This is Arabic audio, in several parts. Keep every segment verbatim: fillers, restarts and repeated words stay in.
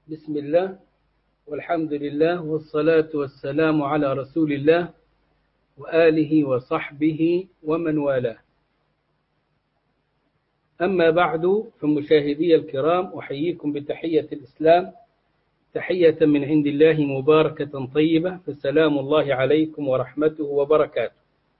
بسم الله والحمد لله والصلاة والسلام على رسول الله وآله وصحبه ومن والاه. أما بعد، فمشاهدي الكرام، أحييكم بتحية الإسلام، تحية من عند الله مباركة طيبة، فسلام الله عليكم ورحمته وبركاته.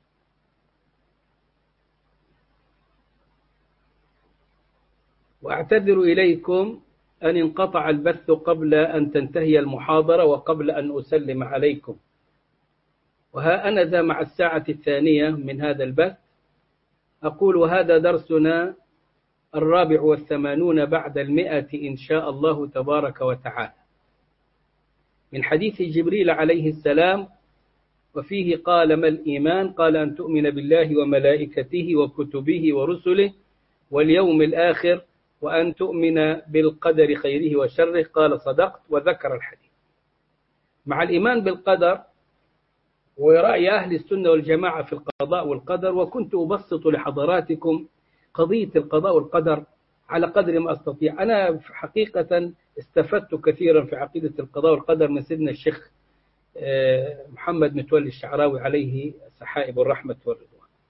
وأعتذر إليكم أن انقطع البث قبل أن تنتهي المحاضرة وقبل أن أسلم عليكم. وها أنا ذا مع الساعة الثانية من هذا البث أقول: وهذا درسنا الرابع والثمانون بعد المئة إن شاء الله تبارك وتعالى، من حديث جبريل عليه السلام، وفيه قال: ما الإيمان؟ قال: أن تؤمن بالله وملائكته وكتبه ورسله واليوم الآخر وأن تؤمن بالقدر خيره وشره. قال: صدقت، وذكر الحديث. مع الإيمان بالقدر ورأي أهل السنة والجماعة في القضاء والقدر، وكنت أبسط لحضراتكم قضية القضاء والقدر على قدر ما أستطيع. أنا حقيقة استفدت كثيرا في عقيدة القضاء والقدر من سيدنا الشيخ محمد متولي الشعراوي عليه سحائب الرحمة والرضوان.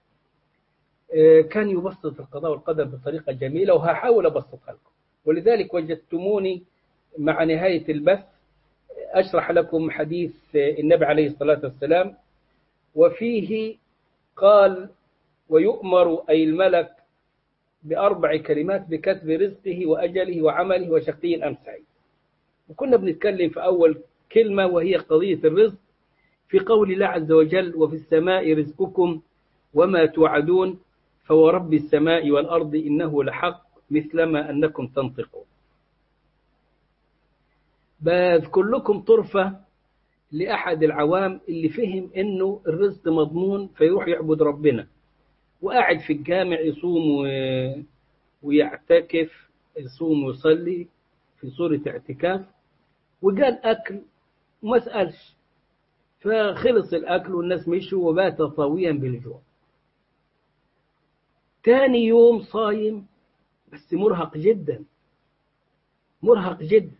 كان يبسط القضاء والقدر بطريقة جميلة، وهحاول أبسطها لكم. ولذلك وجدتموني مع نهاية البث أشرح لكم حديث النبي عليه الصلاة والسلام، وفيه قال: ويؤمر أي الملك بأربع كلمات بكتب رزقه وأجله وعمله وشقي أم سعيد. وكنا بنتكلم في أول كلمة وهي قضية الرزق، في قول الله عز وجل: وفي السماء رزقكم وما توعدون فورب السماء والأرض إنه لحق مثلما أنكم تنطقون. بذكر لكم طرفة لأحد العوام اللي فهم إنه الرزق مضمون فيروح يعبد ربنا، وقاعد في الجامع يصوم ويعتكف، يصوم ويصلي في صورة اعتكاف، وقال أكل وما سألش، فخلص الأكل والناس مشوا وبات طاويا بالجوع. تاني يوم صايم بس مرهق جدا، مرهق جدا،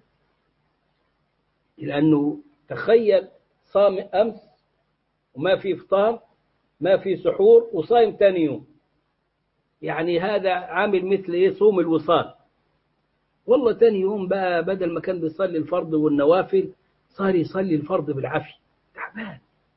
لأنه تخيل صام أمس وما في إفطار، ما في سحور، وصايم تاني يوم. يعني هذا عامل مثل إيه؟ صوم الوصال. والله تاني يوم بقى بدل ما كان بيصلي الفرض والنوافل صار يصلي الفرض بالعافية، تعبان.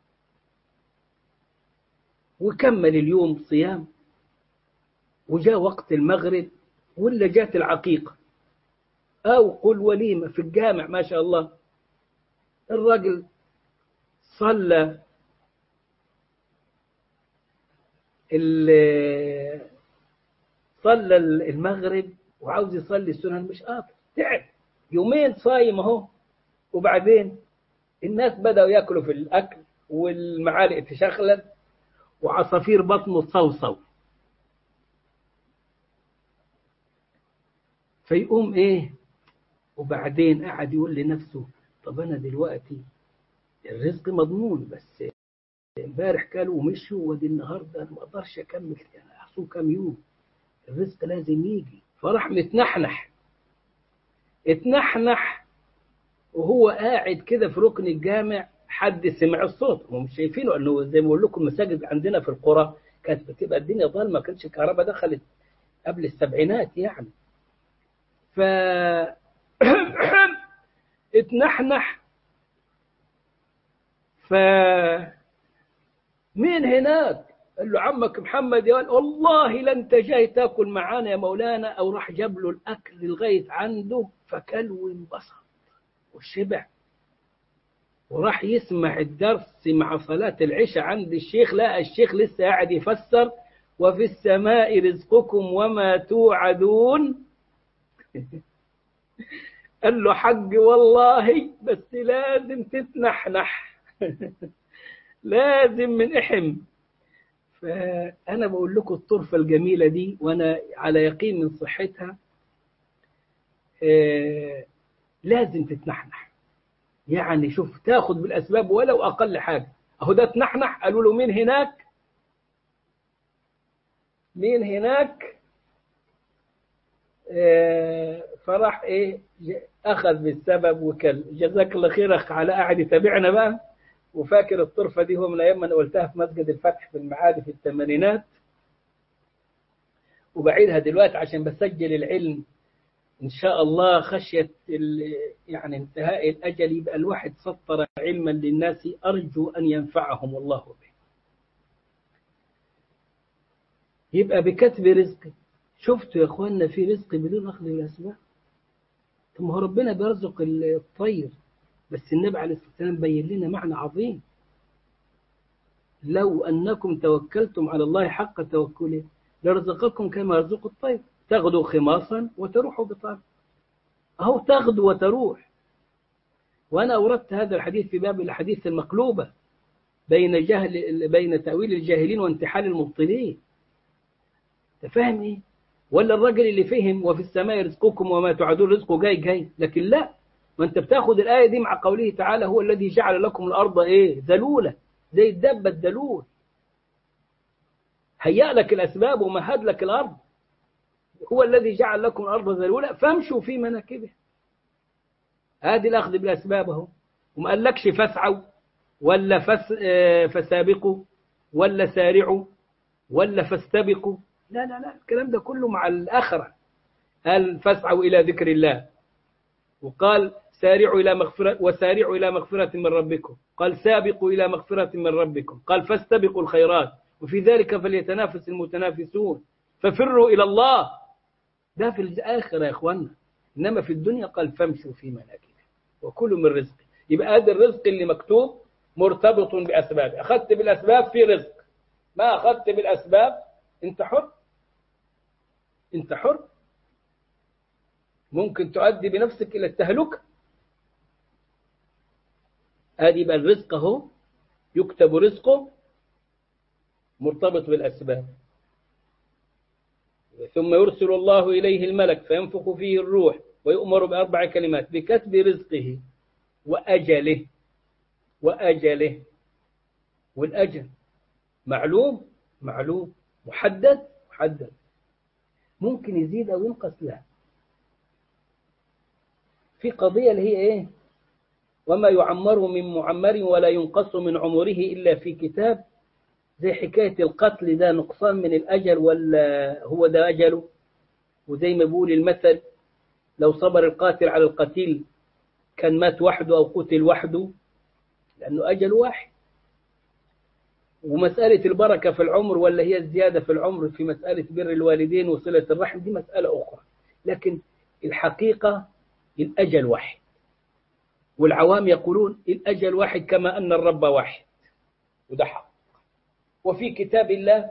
وكمل اليوم صيام، وجاء وقت المغرب ولا جات العقيقة أو قل وليمة في الجامع، ما شاء الله. الراجل صلى صلى المغرب وعاوز يصلي السنن، مش قادر، تعب. يومين صايم اهو، وبعدين الناس بدأوا ياكلوا في الأكل والمعالق تشخلل وعصافير بطنه تصوصو. فيقوم ايه؟ وبعدين قاعد يقول لنفسه: طب انا دلوقتي الرزق مضمون، بس امبارح كانوا ومشوا، ودي النهارده انا ما اقدرش اكمل، انا احصل كام يوم، الرزق لازم يجي. فراح متنحنح، اتنحنح وهو قاعد كده في ركن الجامع. حد سمع الصوت، هم مش شايفينه، انه زي ما بقول لكم المساجد عندنا في القرى كانت بتبقى الدنيا ضلمه، ما كانش الكهرباء دخلت قبل السبعينات يعني. ف اتنحنح. ف مين هناك؟ قال له: عمك محمد. قال: والله لا انت جاي تاكل معانا يا مولانا. او راح جاب له الاكل لغايه عنده، فكل وانبسط وشبع، وراح يسمع الدرس مع صلاة العشاء عند الشيخ. لا، الشيخ لسه قاعد يفسر: وفي السماء رزقكم وما توعدون. قال له: حق والله، بس لازم تتنحنح. لازم من إحم. فأنا بقول لكم الطرفة الجميلة دي وأنا على يقين من صحتها. آه لازم تتنحنح، يعني شوف، تاخد بالأسباب ولو أقل حاجة. أهو ده تنحنح. قالوا له: مين هناك؟ مين هناك؟ آه فراح إيه أخذ بالسبب وكل. جزاك الله خير أخ على قاعد يتابعنا بقى، وفاكر الطرفة دي هو من أيام ما أنا قلتها في مسجد الفتح في المعادي في الثمانينات، وبعيدها دلوقتي عشان بسجل العلم إن شاء الله خشية يعني انتهاء الأجل، يبقى الواحد سطر علما للناس أرجو أن ينفعهم الله به. يبقى بكتب رزقي. شفتوا يا أخوانا في رزق بدون أخذ الأسباب؟ طب ما هو ربنا بيرزق الطير، بس النبي عليه الصلاة والسلام بين لنا معنى عظيم: لو أنكم توكلتم على الله حق توكله لرزقكم كما يرزق الطير تغدو خماصا وتروح بطانا. أهو تغدو وتروح. وأنا أوردت هذا الحديث في باب الحديث المقلوبة بين جهل بين تأويل الجاهلين وانتحال المبطلين. تفهم إيه؟ ولا الرجل اللي فهم وفي السماء رزقكم وما تعدون رزقه جاي جاي، لكن لا، ما أنت بتاخد الآية دي مع قوله تعالى: هو الذي جعل لكم الأرض إيه ذلولة، زي الدبة الدلول، هيأ لك الأسباب ومهد لك الأرض. هو الذي جعل لكم الأرض ذلولة فامشوا في مناكبها. هذه الأخذ بالأسباب اهو. وما قالكش فاسعوا ولا فس فسابقوا ولا سارعوا ولا فاستبقوا، لا لا لا، الكلام ده كله مع الآخرة. قال فاسعوا إلى ذكر الله، وقال سارعوا إلى مغفرة وسارعوا إلى مغفرة من ربكم، قال سابقوا إلى مغفرة من ربكم، قال فاستبقوا الخيرات وفي ذلك فليتنافس المتنافسون، ففروا إلى الله. ده في الآخرة يا إخوانا، إنما في الدنيا قال فامشوا في مناكبها وكلوا من رزق. يبقى هذا الرزق اللي مكتوب مرتبط بأسباب. أخذت بالأسباب في رزق، ما أخذت بالأسباب أنت حر. أنت حر، ممكن تؤدي بنفسك إلى التهلكة. هذه بقى الرزق اهو، يكتب رزقه مرتبط بالأسباب. ثم يرسل الله إليه الملك فينفخ فيه الروح ويؤمر بأربع كلمات: بكتب رزقه وأجله. وأجله، والأجل معلوم معلوم، محدد محدد، ممكن يزيد أو ينقص. لا، في قضية اللي هي إيه: وما يعمر من معمر ولا ينقص من عمره إلا في كتاب. زي حكاية القتل، ده نقصان من الأجل ولا هو ده أجله؟ وزي ما بيقول المثل: لو صبر القاتل على القتيل كان مات وحده أو قتل وحده، لأنه أجل واحد. ومسألة البركة في العمر ولا هي الزيادة في العمر في مسألة بر الوالدين وصلة الرحم، دي مسألة أخرى، لكن الحقيقة الأجل واحد. والعوام يقولون الأجل واحد كما أن الرب واحد، وده حق. وفي كتاب الله: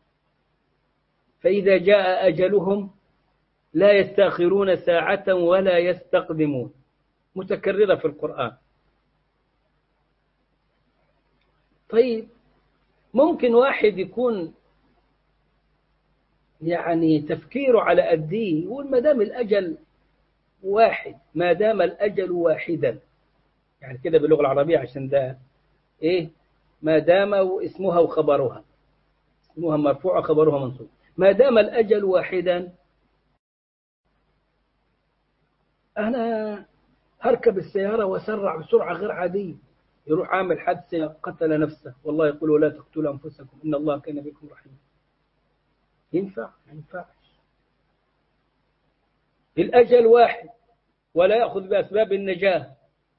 فإذا جاء أجلهم لا يستأخرون ساعة ولا يستقدمون، متكررة في القرآن. طيب، ممكن واحد يكون يعني تفكيره على قديه، يقول ما دام الأجل واحد، ما دام الأجل واحدا، يعني كده باللغة العربية، عشان ده إيه، ما دام اسمها وخبرها، اسمها مرفوع وخبرها منصوب، ما دام الأجل واحدا أنا هركب السيارة وأسرع بسرعة غير عادية، يروح عامل حادثة قتل نفسه، والله يقول لا تقتلوا أنفسكم إن الله كان بكم رحيما. ينفع؟ ما ينفعش. الأجل واحد ولا يأخذ بأسباب النجاة.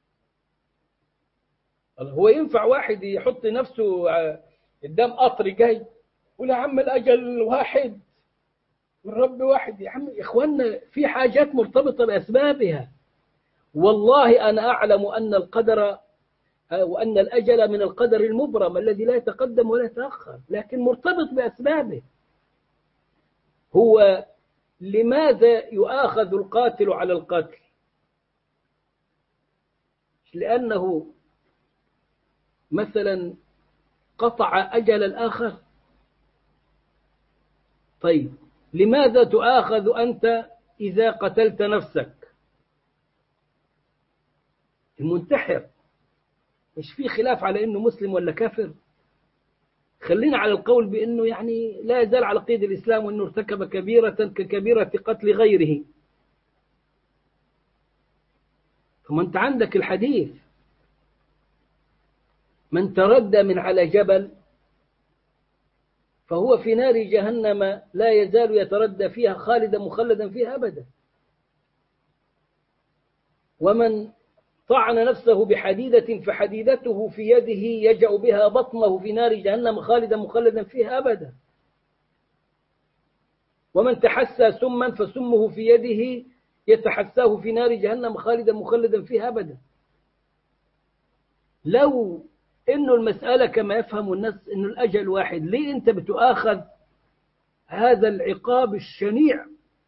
هو ينفع واحد يحط نفسه قدام قطر جاي ولا عم الأجل واحد والرب واحد؟ يا عم إخواننا، في حاجات مرتبطة بأسبابها. والله أنا أعلم أن القدر وأن الأجل من القدر المبرم الذي لا يتقدم ولا يتأخر، لكن مرتبط بأسبابه. هو لماذا يؤاخذ القاتل على القتل؟ لأنه مثلا قطع أجل الآخر. طيب، لماذا تؤاخذ أنت إذا قتلت نفسك؟ المنتحر مش في خلاف على أنه مسلم ولا كافر؟ خلينا على القول بأنه يعني لا يزال على قيد الإسلام وأنه ارتكب كبيرة ككبيرة قتل غيره. ثم أنت عندك الحديث: من تردى من على جبل فهو في نار جهنم لا يزال يتردى فيها خالدا مخلدا فيها أبدا. ومن طعن نفسه بحديدة فحديدته في يده يجأ بها بطنه في نار جهنم خالدا مخلدا فيها أبدا. ومن تحسى سما فسمه في يده يتحساه في نار جهنم خالدا مخلدا فيها أبدا. لو إنه المسألة كما يفهم الناس إنه الأجل واحد، ليه أنت بتؤاخذ هذا العقاب الشنيع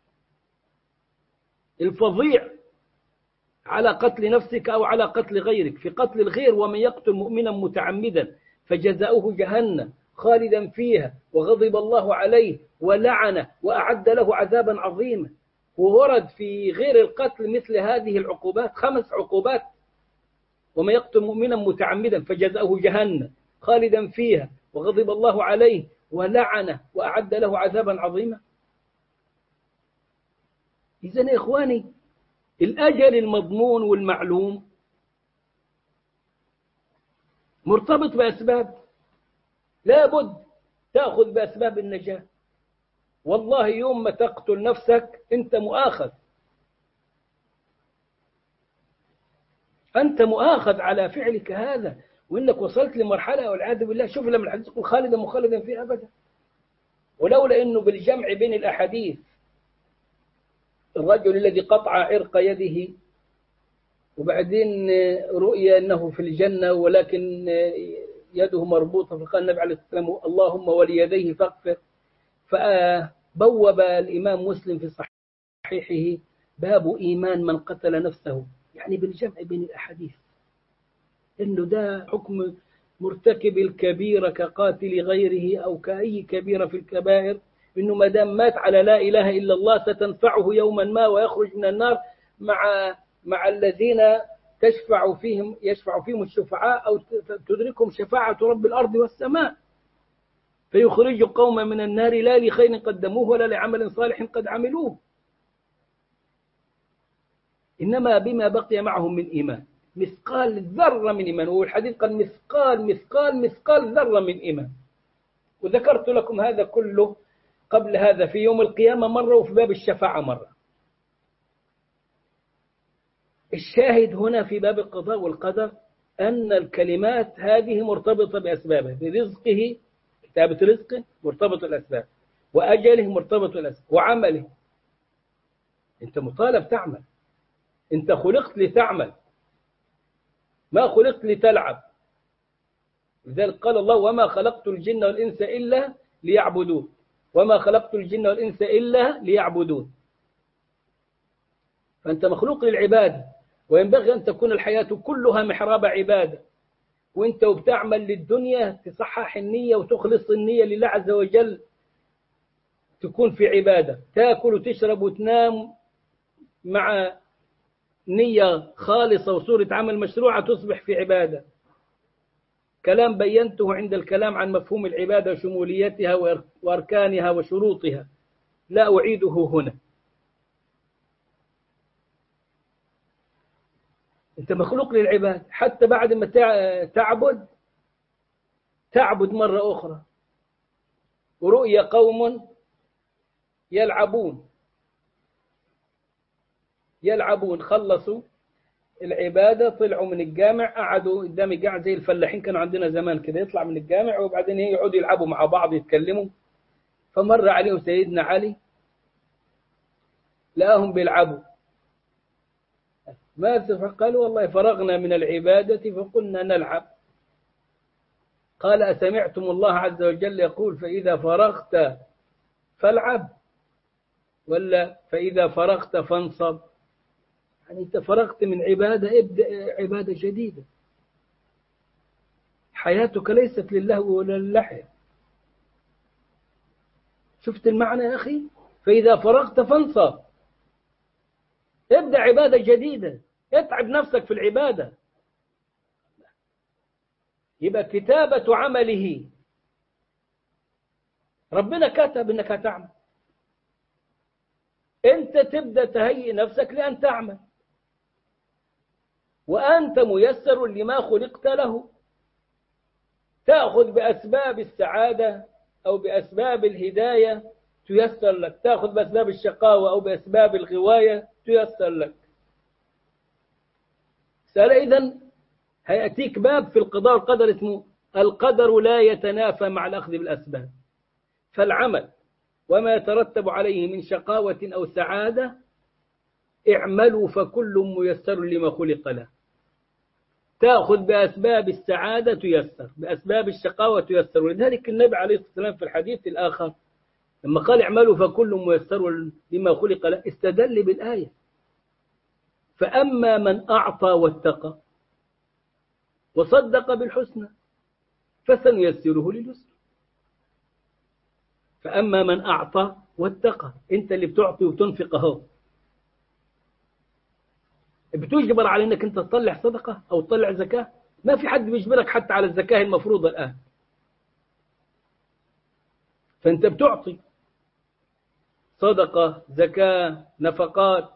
الفظيع على قتل نفسك أو على قتل غيرك؟ في قتل الغير: ومن يقتل مؤمنا متعمدا فجزاؤه جهنم خالدا فيها وغضب الله عليه ولعنه وأعد له عذابا عظيما. وورد في غير القتل مثل هذه العقوبات خمس عقوبات: ومن يقتل مؤمنا متعمدا فجزاؤه جهنم خالدا فيها وغضب الله عليه ولعنه وأعد له عذابا عظيما. إذن يا إخواني، الأجل المضمون والمعلوم مرتبط بأسباب، لا بد تأخذ بأسباب النجاة. والله يوم ما تقتل نفسك أنت مؤاخذ، أنت مؤاخذ على فعلك هذا، وإنك وصلت لمرحلة والعياذ بالله. شوف لما الحديث يقول خالدا مخلدا فيه أبدا، ولولا أنه بالجمع بين الأحاديث الرجل الذي قطع عرق يده وبعدين رؤيا أنه في الجنة ولكن يده مربوطة، فقال النبي عليه الصلاة والسلام: اللهم وليديه فاغفر. فبوب الإمام مسلم في صحيحه: باب إيمان من قتل نفسه، يعني بالجمع بين الأحاديث، إنه ده حكم مرتكب الكبيرة كقاتل غيره أو كأي كبيرة في الكبائر، إنه ما دام مات على لا إله إلا الله ستنفعه يوما ما ويخرج من النار مع مع الذين تشفع فيهم يشفع فيهم الشفعاء أو تدركهم شفاعة رب الأرض والسماء، فيخرج قوما من النار لا لخير قدموه ولا لعمل صالح قد عملوه، إنما بما بقي معهم من إيمان، مثقال ذرة من إيمان. والحديث قال مثقال مثقال مثقال ذرة من إيمان. وذكرت لكم هذا كله قبل هذا في يوم القيامة مرة وفي باب الشفاعة مرة. الشاهد هنا في باب القضاء والقدر أن الكلمات هذه مرتبطة بأسبابها. برزقه، كتابة رزقه مرتبط الأسباب، وأجله مرتبط الأسباب، وعمله. أنت مطالب تعمل، أنت خلقت لتعمل، ما خلقت لتلعب. لذلك قال الله: وما خلقت الجن والإنس إلا ليعبدون، وما خلقت الجن والإنس إلا ليعبدون. فأنت مخلوق للعبادة، وينبغي أن تكون الحياة كلها محراب عبادة. وأنت وبتعمل للدنيا تصحح النية وتخلص النية لله عز وجل، تكون في عبادة، تأكل وتشرب وتنام مع نية خالصة وصورة عمل مشروعة، تصبح في عبادة. كلام بينته عند الكلام عن مفهوم العبادة وشموليتها وأركانها وشروطها، لا أعيده هنا. أنت مخلوق للعباد، حتى بعد ما تعبد تعبد مرة أخرى. ورؤيا قوم يلعبون يلعبون خلصوا العبادة، طلعوا من الجامع، قعدوا قدامي قاعد زي الفلاحين كانوا عندنا زمان كده، يطلع من الجامع وبعدين يقعدوا يلعبوا مع بعض يتكلموا. فمر عليهم سيدنا علي لقاهم بيلعبوا، ماذا؟ قالوا: والله فرغنا من العبادة فقلنا نلعب. قال: أسمعتم الله عز وجل يقول: فإذا فرغت فالعب، ولا فإذا فرغت فانصب؟ يعني أنت فرغت من عبادة، ابدأ عبادة جديدة. حياتك ليست للهو ولا للحية. شفت المعنى يا أخي؟ فإذا فرغت فانصب، ابدأ عبادة جديدة، اتعب نفسك في العبادة. يبقى كتابة عمله، ربنا كتب انك هتعمل، انت تبدأ تهيئ نفسك لأن تعمل. وأنت ميسر لما خلقت له. تأخذ بأسباب السعادة أو بأسباب الهداية تيسر لك، تأخذ بأسباب الشقاوة أو بأسباب الغواية تيسر لك. سأل إذن هيأتيك باب في القضاء والقدر اسمه القدر لا يتنافى مع الأخذ بالأسباب. فالعمل وما يترتب عليه من شقاوة أو سعادة اعملوا فكل ميسر لما خلق له. تأخذ بأسباب السعادة تيسر، بأسباب الشقاوة تيسر. ولذلك النبي عليه الصلاة والسلام في الحديث الآخر لما قال اعملوا فكل ميسر لما خلق له استدل بالآية فأما من أعطى واتقى وصدق بالحسنى فسنيسره لليسر. فأما من أعطى واتقى، أنت اللي بتعطي وتنفق أهو، بتجبر على أنك أنت تطلع صدقة أو تطلع زكاة؟ ما في حد بيجبرك حتى على الزكاة المفروضة الآن. فأنت بتعطي صدقة، زكاة، نفقات.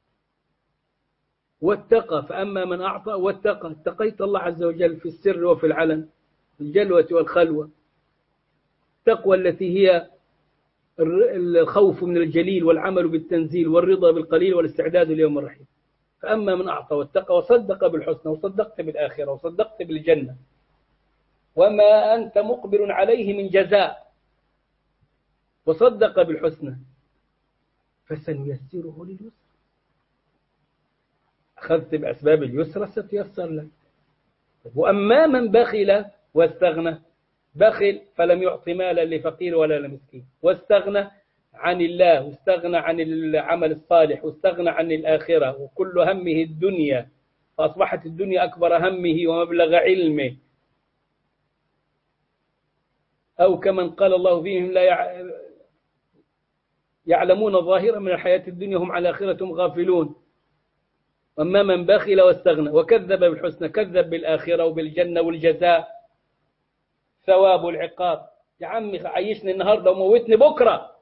واتقى، فأما من أعطى واتقى، اتقيت الله عز وجل في السر وفي العلن، في الجلوة والخلوة. التقوى التي هي الخوف من الجليل والعمل بالتنزيل والرضا بالقليل والاستعداد ليوم الرحيل. فأما من أعطى واتقى وصدق بالحسنى، وصدقت بالآخرة وصدقت بالجنة وما أنت مقبل عليه من جزاء، وصدق بالحسنى فسنيسره لليسر. أخذت بأسباب اليسرى ستيسر لك. وأما من بخل واستغنى، بخل فلم يعطي مالا لفقير ولا لمسكين، واستغنى عن الله، واستغنى عن العمل الصالح، واستغنى عن الآخرة، وكل همه الدنيا، فأصبحت الدنيا أكبر همه ومبلغ علمه. أو كمن قال الله فيهم لا يعلمون ظاهرا من الحياة الدنيا هم على آخرتهم غافلون. وأما من بخل واستغنى وكذب بالحسنى، كذب بالآخرة وبالجنة والجزاء، ثواب العقاب. يا عمي عيشني النهاردة وموتني بكرة.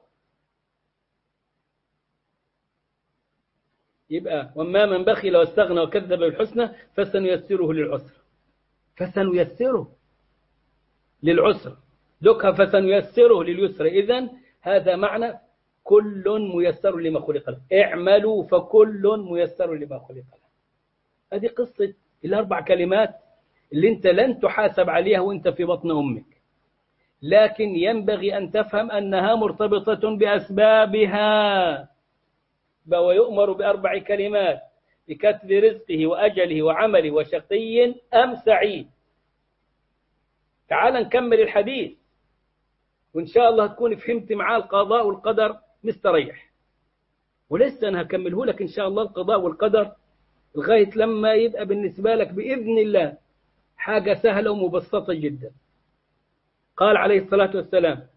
يبقى وأما من بخل واستغنى وكذب بالحسنى فسنيسره للعسر. فسنيسره للعسر دكها فسنيسره لليسر. إذن هذا معنى كل ميسر لما خلق له. اعملوا فكل ميسر لما خلق له. هذه قصة الأربع كلمات اللي أنت لن تحاسب عليها وأنت في بطن أمك، لكن ينبغي أن تفهم أنها مرتبطة بأسبابها. ويؤمر بأربع كلمات: بكتب رزقه وأجله وعمله وشقي أم سعيد. تعال نكمل الحديث وإن شاء الله تكون فهمت معاه القضاء والقدر مستريح. ولسه أنا هكمله لك إن شاء الله القضاء والقدر لغاية لما يبقى بالنسبة لك بإذن الله حاجة سهلة ومبسطة جدا. قال عليه الصلاة والسلام: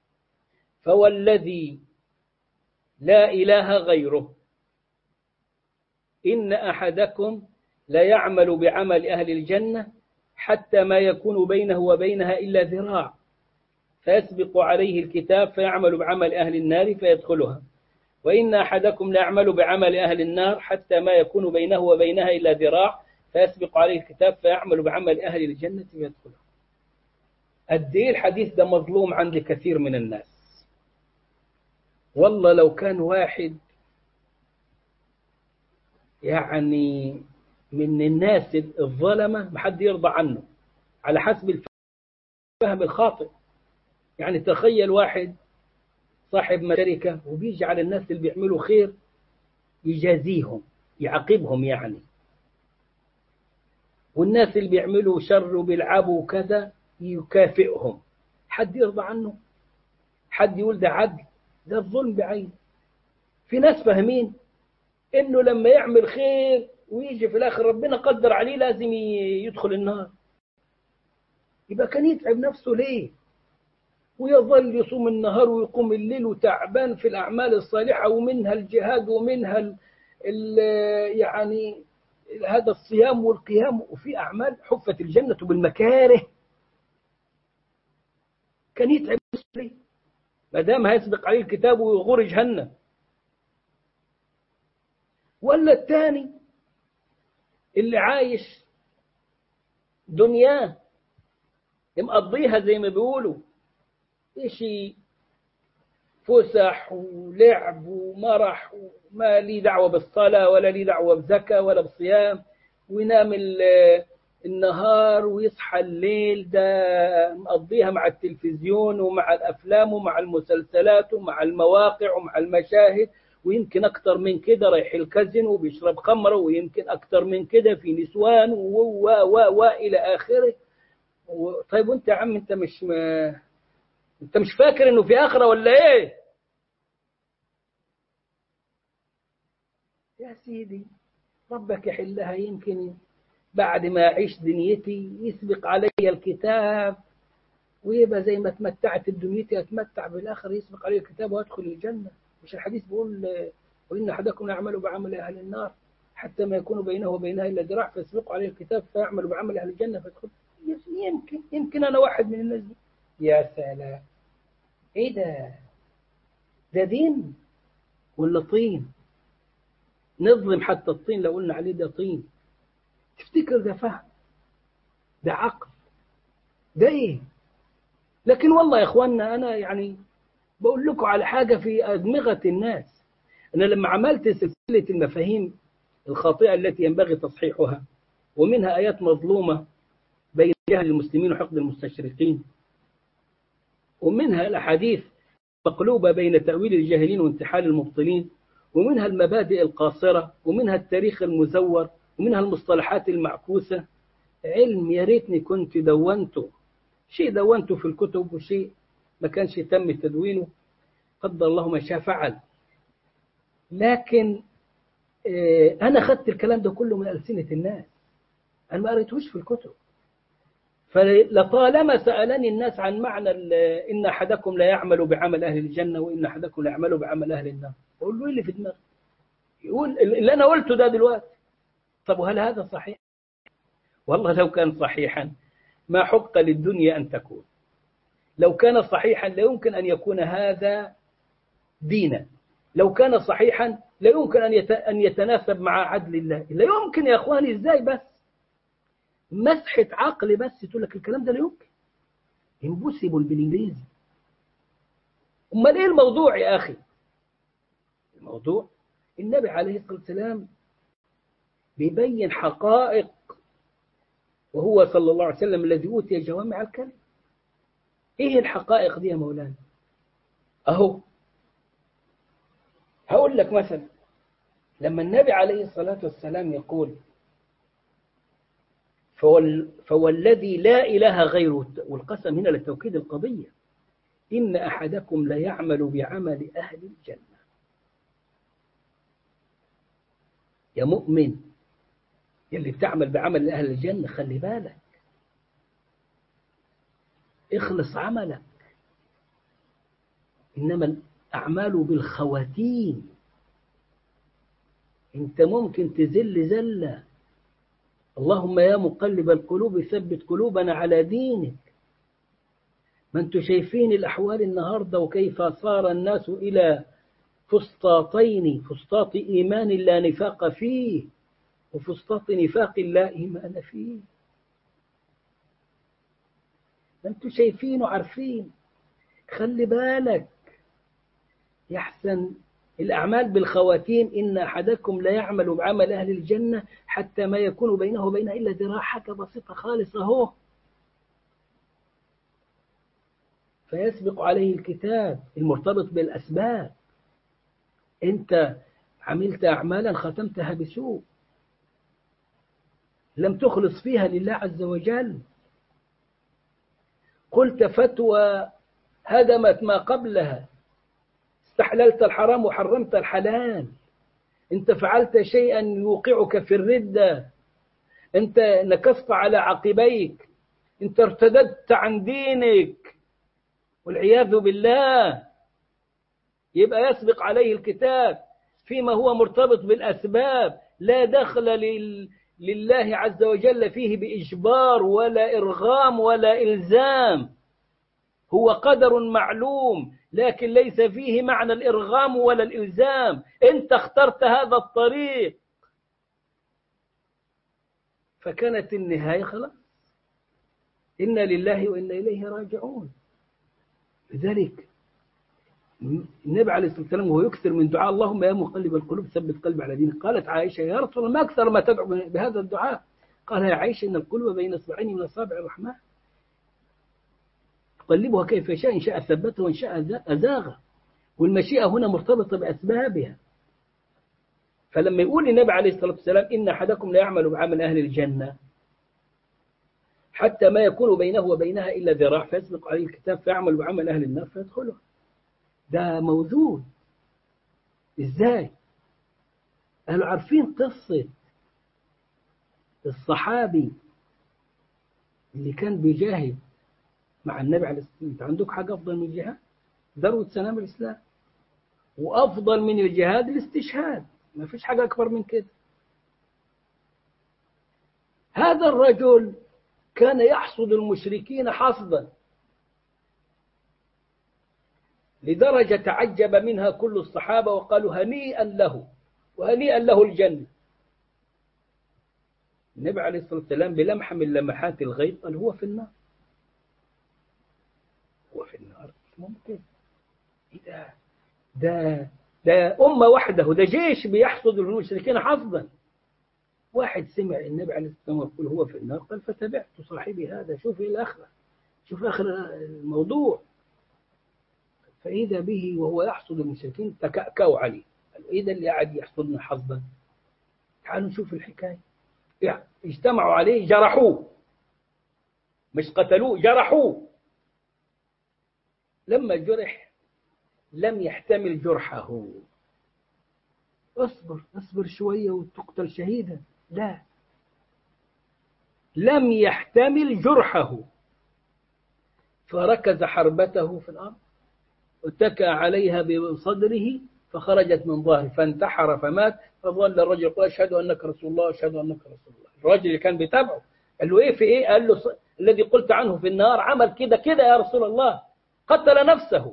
فوالذي لا إله غيره إن أحدكم لا يعمل بعمل أهل الجنة حتى ما يكون بينه وبينها إلا ذراع، فيسبق عليه الكتاب فيعمل بعمل أهل النار فيدخلها، وإن أحدكم لا يعمل بعمل أهل النار حتى ما يكون بينه وبينها إلا ذراع، فيسبق عليه الكتاب فيعمل بعمل أهل الجنة فيدخلها. قد إيه الحديث ده مظلوم عند كثير من الناس. والله لو كان واحد يعني من الناس الظلمة ما حد يرضى عنه على حسب الفهم الخاطئ. يعني تخيل واحد صاحب شركة وبيجي على الناس اللي بيعملوا خير يجازيهم يعاقبهم يعني، والناس اللي بيعملوا شر وبيلعبوا وكذا يكافئهم. حد يرضى عنه؟ حد يقول ده عدل؟ ده الظلم بعينه. في ناس فاهمين انه لما يعمل خير ويجي في الاخر ربنا قدر عليه لازم يدخل النار، يبقى كان يتعب نفسه ليه ويظل يصوم النهار ويقوم الليل وتعبان في الأعمال الصالحة ومنها الجهاد ومنها ال ال يعني هذا الصيام والقيام، وفي أعمال حفت الجنة بالمكاره. كان يتعب نفسه ليه ما دام هيسبق عليه الكتاب ويغور جهنم؟ ولا الثاني اللي عايش دنياه مقضيها زي ما بيقولوا إشي فسح ولعب ومرح وما لي دعوة بالصلاة ولا لي دعوة بزكاة ولا بصيام، وينام النهار ويصحى الليل، ده مقضيها مع التلفزيون ومع الأفلام ومع المسلسلات ومع المواقع ومع المشاهد، ويمكن أكتر من كده رايح الكازين وبيشرب خمرة، ويمكن أكتر من كده في نسوان و و و و إلى آخره. طيب وانت يا عم انت مش ما انت مش فاكر انه في آخرة ولا ايه يا سيدي؟ ربك يحلها، يمكن بعد ما أعيش دنيتي يسبق علي الكتاب ويبقى زي ما تمتعت بدنيتي أتمتع بالآخر، يسبق علي الكتاب وأدخل الجنة. مش الحديث بيقول وإن أحدكم يعمل بعمل أهل النار حتى ما يكون بينه وبينها إلا ذراع فيسبق عليه الكتاب فيعمل بعمل أهل الجنة فيدخل. يمكن يمكن أنا واحد من الناس دي. يا سلام، إيه ده؟ ده دين ولا طين؟ نظلم حتى الطين لو قلنا عليه ده طين. تفتكر ده فهم؟ ده عقل؟ ده إيه؟ لكن والله يا إخواننا أنا يعني بقول لكم على حاجة في أدمغة الناس. أنا لما عملت سلسلة المفاهيم الخاطئة التي ينبغي تصحيحها، ومنها آيات مظلومة بين جهل المسلمين وحقد المستشرقين، ومنها الأحاديث مقلوبة بين تأويل الجاهلين وانتحال المبطلين، ومنها المبادئ القاصرة، ومنها التاريخ المزور، ومنها المصطلحات المعكوسة. علم يا ريتني كنت دونته، شيء دونته في الكتب وشيء ما كانش تم تدوينه، قدر الله ما شاء فعل. لكن أنا أخذت الكلام ده كله من ألسنة الناس، أنا ما قريتهوش في الكتب. فلطالما سألني الناس عن معنى إن أحدكم لا يعمل بعمل أهل الجنة وإن أحدكم لا يعمل بعمل أهل النار، أقول له إيه اللي في دماغي؟ يقول اللي أنا قلته ده دلوقتي. طب وهل هذا صحيح؟ والله لو كان صحيحا ما حق للدنيا أن تكون. لو كان صحيحا لا يمكن أن يكون هذا دينا. لو كان صحيحا لا يمكن أن يتناسب مع عدل الله. لا يمكن يا أخواني. إزاي بس؟ مسحة عقل بس تقول لك الكلام ده لا يمكن. impossible بالإنجليزي. أمال إيه الموضوع يا أخي؟ الموضوع النبي عليه الصلاة والسلام بيبين حقائق، وهو صلى الله عليه وسلم الذي أوتي جوامع الكلم. إيه الحقائق دي يا مولانا؟ أهو هقول لك مثلا لما النبي عليه الصلاة والسلام يقول فوالذي لا إله غيره، والقسم هنا لتوكيد القضية، إن أحدكم لا يعمل بعمل أهل الجنة. يا مؤمن يلي بتعمل بعمل أهل الجنة خلي بالك، اخلص عملك، إنما الأعمال بالخواتيم. أنت ممكن تزل زلة. اللهم يا مقلب القلوب ثبت قلوبنا على دينك. ما أنتم شايفين الأحوال النهاردة وكيف صار الناس إلى فسطاطين، فسطاط إيمان لا نفاق فيه وفسطاط نفاق لا إيمان فيه. ما أنتم شايفين وعارفين. خلي بالك يحسن الأعمال بالخواتيم. إن أحدكم لا يعمل بعمل أهل الجنة حتى ما يكون بينه وبينها إلا ذراع، حاجة بسيطة خالصة أهو. فيسبق عليه الكتاب المرتبط بالأسباب. أنت عملت أعمالا ختمتها بسوء، لم تخلص فيها لله عز وجل، قلت فتوى هدمت ما قبلها، استحللت الحرام وحرمت الحلال، أنت فعلت شيئا يوقعك في الردة، أنت نكصت على عقبيك، أنت ارتددت عن دينك والعياذ بالله. يبقى يسبق عليه الكتاب فيما هو مرتبط بالأسباب، لا دخل لل... لله عز وجل فيه بإجبار ولا إرغام ولا إلزام. هو قدر معلوم لكن ليس فيه معنى الإرغام ولا الإلزام. أنت اخترت هذا الطريق، فكانت النهاية خلاص، إنا لله وإنا إليه راجعون. لذلك النبي عليه الصلاة والسلام وهو يكثر من دعاء اللهم يا مقلب القلوب ثبت قلبي على دينك. قالت عائشة يا رسول الله ما أكثر ما تدعو بهذا الدعاء؟ قال يا عائشة إن القلوب بين إصبعين من أصابع الرحمن يقلبها كيف يشاء، إن شاء ثبته وإن شاء أزاغه. والمشيئة هنا مرتبطة بأسبابها. فلما يقول النبي عليه الصلاة والسلام إن أحدكم لا يعمل بعمل أهل الجنة حتى ما يكون بينه وبينها إلا ذراع فيسبق عليه الكتاب فيعمل بعمل أهل النار فيدخله، ده موجود. إزاي؟ قالوا عارفين قصة الصحابي اللي كان بيجاهد مع النبي عليه الصلاة والسلام؟ أنت عندك حاجة أفضل من الجهاد؟ ذروة سنام الإسلام، وأفضل من الجهاد الاستشهاد، ما فيش حاجة أكبر من كده. هذا الرجل كان يحصد المشركين حصدا لدرجة تعجب منها كل الصحابة وقالوا هنيئا له وهنيئا له الجنة. النبي عليه الصلاة والسلام بلمحة من لمحات الغيب قال هو في النار، هو في النار. ممكن إيه ده؟ ده ده أمة وحده، ده جيش بيحصد المشركين حصدا. واحد سمع النبي عليه الصلاة والسلام يقول هو في النار قال فتبعت صاحبي هذا، شوف الآخرة، شوف آخر الموضوع. فإذا به وهو يحصد المشركين تكأكأوا عليه، قالوا إيه ده اللي قاعد يحصدنا حصدا؟ تعالوا نشوف الحكاية. يعني اجتمعوا عليه جرحوه، مش قتلوه، جرحوه. لما جرح لم يحتمل جرحه. اصبر اصبر شوية وتقتل شهيدا، لا، لم يحتمل جرحه فركز حربته في الأرض واتكى عليها بصدره فخرجت من ظهره فانتحر فمات. فظل الرجل يقول أشهد أنك رسول الله أشهد أنك رسول الله. الرجل اللي كان بيتابعه قال له إيه في إيه؟ قال له الذي قلت عنه في النار عمل كده كده يا رسول الله، قتل نفسه.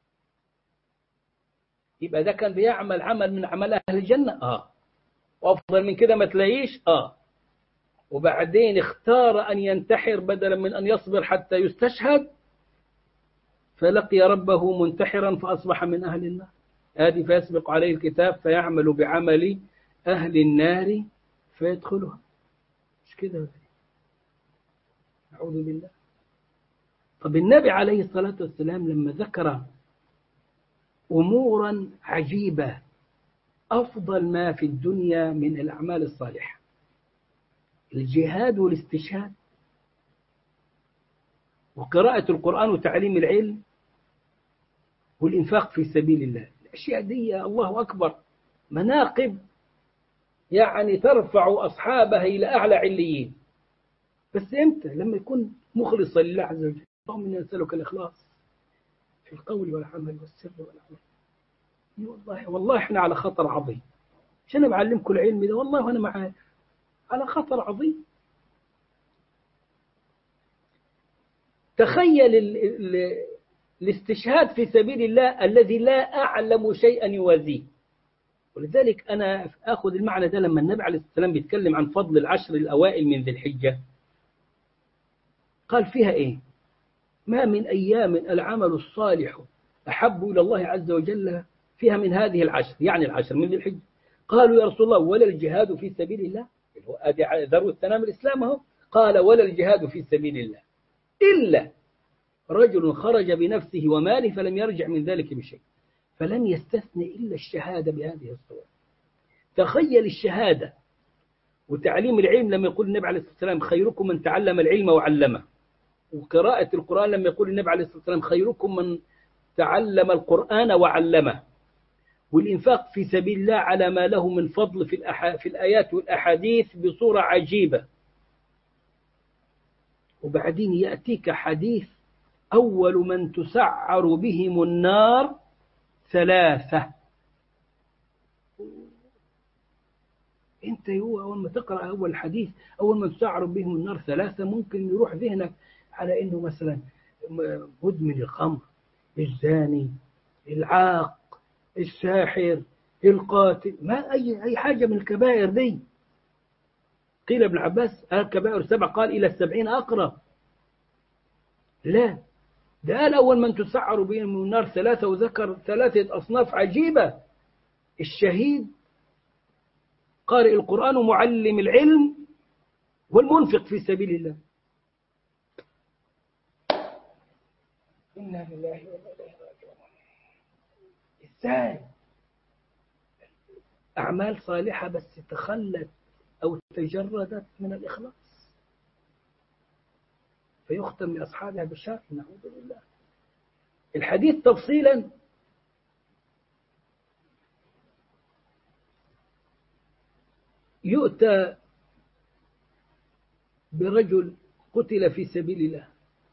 يبقى ده كان بيعمل عمل من أعمال أهل الجنة؟ آه. وأفضل من كده ما تلاقيش؟ آه. وبعدين اختار أن ينتحر بدلا من أن يصبر حتى يستشهد، فلقي ربه منتحرا فأصبح من أهل النار. هذه فيسبق عليه الكتاب فيعمل بعمل أهل النار فيدخلها. مش كده؟ أعوذ بالله. طب النبي عليه الصلاة والسلام لما ذكر أمورا عجيبة أفضل ما في الدنيا من الأعمال الصالحة، الجهاد والاستشهاد وقراءة القرآن وتعليم العلم والإنفاق في سبيل الله، الأشياء دي الله أكبر مناقب يعني ترفع أصحابها إلى أعلى عليين. بس إمتى؟ لما يكون مخلصا لله عز وجل. اللهم إنا نسألك الإخلاص في القول والعمل والسر والعمل. والله والله إحنا على خطر عظيم. مش أنا بعلمكم العلم ده والله وأنا معاك على خطر عظيم. تخيل ال ال الاستشهاد في سبيل الله الذي لا أعلم شيئا يوازيه. ولذلك أنا أخذ المعنى ده لما النبي عليه الصلاة والسلام بيتكلم عن فضل العشر الأوائل من ذي الحجة، قال فيها إيه؟ ما من أيام العمل الصالح أحب إلى الله عز وجل فيها من هذه العشر، يعني العشر من ذي الحجة. قالوا يا رسول الله ولا الجهاد في سبيل الله؟ ذروة سنام الإسلام اهو. قال ولا الجهاد في سبيل الله إلا رجل خرج بنفسه وماله فلم يرجع من ذلك بشيء، فلم يستثني إلا الشهادة بهذه الصورة. تخيل الشهادة وتعليم العلم لما يقول النبي عليه الصلاة والسلام خيركم من تعلم العلم وعلمه، وقراءة القرآن لما يقول النبي عليه الصلاة والسلام خيركم من تعلم القرآن وعلمه، والإنفاق في سبيل الله على ما له من فضل في, الأح... في الآيات والأحاديث بصورة عجيبة. وبعدين يأتيك حديث أول من تسعر بهم النار ثلاثة. أنت هو أول ما تقرأ أول حديث أول من تسعر بهم النار ثلاثة ممكن يروح ذهنك على إنه مثلا مدمن الخمر، الزاني، العاق، الساحر، القاتل، ما أي أي حاجة من الكبائر دي. قيل ابن عباس الكبائر سبع، قال إلى السبعين أقرب. لا، ده قال أول من تسعر بهم النار ثلاثة، وذكر ثلاثة أصناف عجيبة: الشهيد، قارئ القرآن ومعلم العلم، والمنفق في سبيل الله. إنا لله وإنا إليه راجعون. إزاي أعمال صالحة بس تخلت أو تجردت من الإخلاص فيختم لأصحابها بالشر؟ نعوذ بالله. الحديث تفصيلا يؤتى برجل قتل في سبيل الله،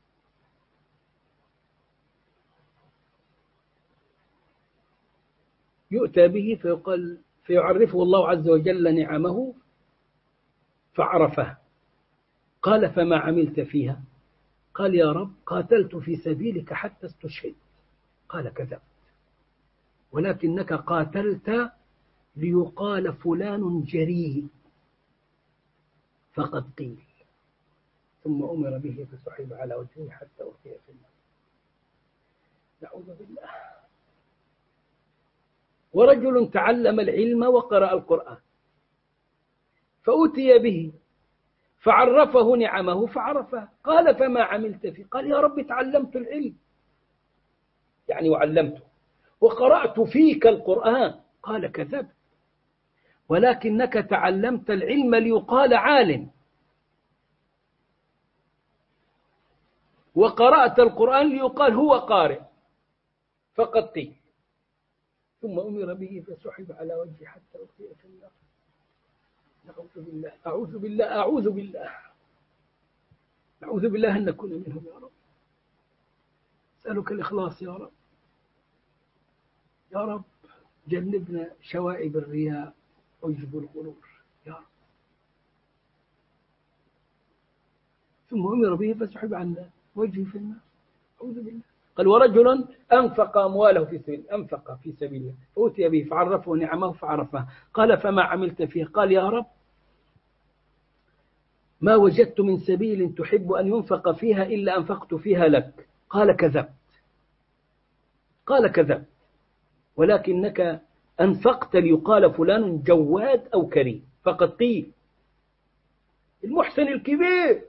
يؤتى به فيقال فيعرفه الله عز وجل نعمه فعرفها. قال: فما عملت فيها؟ قال: يا رب قاتلت في سبيلك حتى استشهدت. قال: كذبت، ولكنك قاتلت ليقال فلان جريء، فقد قيل. ثم أمر به فسحب على وجهه حتى ألقي في النار. نعوذ بالله. ورجل تعلم العلم وقرأ القرآن فأتي به فعرفه نعمه فعرفه. قال: فما عملت فيه؟ قال: يا رب تعلمت العلم، يعني وعلمته، وقرأت فيك القرآن. قال: كذبت، ولكنك تعلمت العلم ليقال عالم، وقرأت القرآن ليقال هو قارئ، فقد قيل. ثم أمر به فسحب على وجهه حتى ألقي في النار. نعوذ بالله، أعوذ بالله، أعوذ بالله، نعوذ بالله أن نكون منهم يا رب. أسألك الإخلاص يا رب. يا رب جنبنا شوائب الرياء وجب الغرور يا رب. ثم أمر به فسحب عن وجهه في النار. أعوذ بالله. قال: ورجل أنفق أمواله في سبيل أنفق في سبيل الله أوتي به فعرفه نعمه فعرفه. قال: فما عملت فيه؟ قال: يا رب ما وجدت من سبيل تحب أن ينفق فيها إلا أنفقت فيها لك. قال: كذبت، قال: كذبت، ولكنك أنفقت ليقال فلان جواد أو كريم، فقد قيل. المحسن الكبير.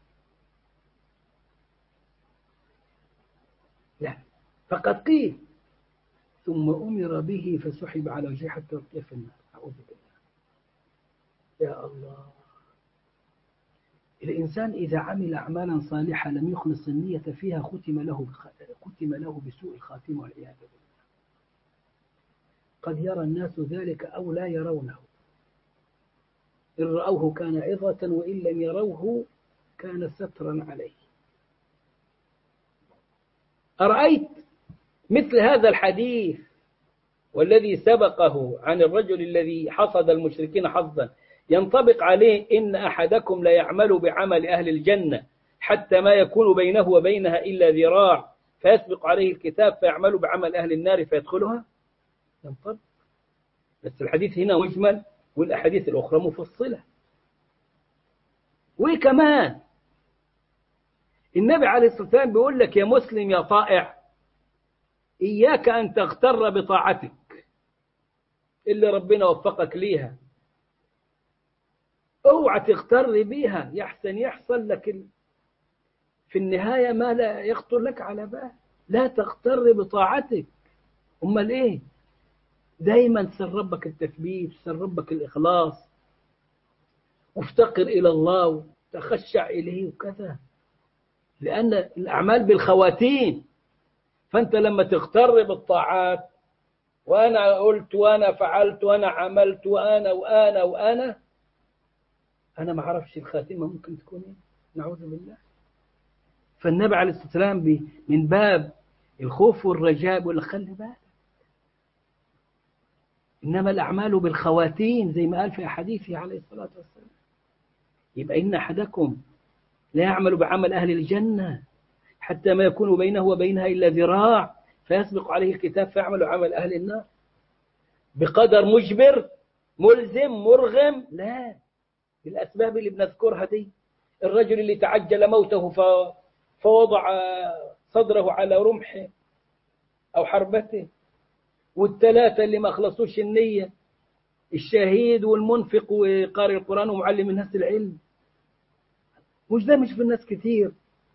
لا، فقد قيل. ثم أمر به فسحب على وجهه حتى ألقي في النار. أعوذ بالله. يا الله. الإنسان إذا عمل أعمالا صالحة لم يخلص النية فيها ختم له ختم له بسوء الخاتمة والعياذ بالله. قد يرى الناس ذلك أو لا يرونه، إن رأوه كان عظة وإن لم يروه كان سترا عليه. أرأيت مثل هذا الحديث والذي سبقه عن الرجل الذي حصد المشركين حظا ينطبق عليه: إن أحدكم لا يعمل بعمل أهل الجنة حتى ما يكون بينه وبينها إلا ذراع فيسبق عليه الكتاب فيعمل بعمل أهل النار فيدخلها. ينطبق، بس الحديث هنا مجمل والأحاديث الأخرى مفصلة. وكمان النبي عليه الصلاة والسلام بيقول لك: يا مسلم يا طائع، إياك أن تغتر بطاعتك اللي ربنا وفقك ليها، اوعى تغتر بيها، يحسن يحصل لك في النهاية ما لا يخطر لك على بال. لا تغتر بطاعتك. أمال إيه؟ دايما سر ربك التثبيت، سر ربك الإخلاص، وافتقر إلى الله وتخشع إليه وكذا، لأن الأعمال بالخواتيم. فأنت لما تغتر بالطاعات، وأنا قلت وأنا فعلت وأنا عملت وأنا وأنا وأنا أنا ما أعرفش الخاتمة ممكن تكون إيه. نعوذ بالله. فالنبي عليه الصلاة والسلام من باب الخوف والرجاء بيقول لك: خلي بالك، إنما الأعمال بالخواتيم، زي ما قال في حديثه عليه الصلاة والسلام. يبقى إن أحدكم لا يعمل بعمل أهل الجنة حتى ما يكون بينه وبينها إلا ذراع فيسبق عليه الكتاب فيعمل عمل أهل النار. بقدر مجبر ملزم مرغم، لا، بالأسباب اللي بنذكرها دي. الرجل اللي تعجل موته فوضع صدره على رمحه أو حربته، والثلاثة اللي ما أخلصوش النية، الشهيد والمنفق وقارئ القرآن ومعلم الناس العلم. مش ده مش في الناس كتير.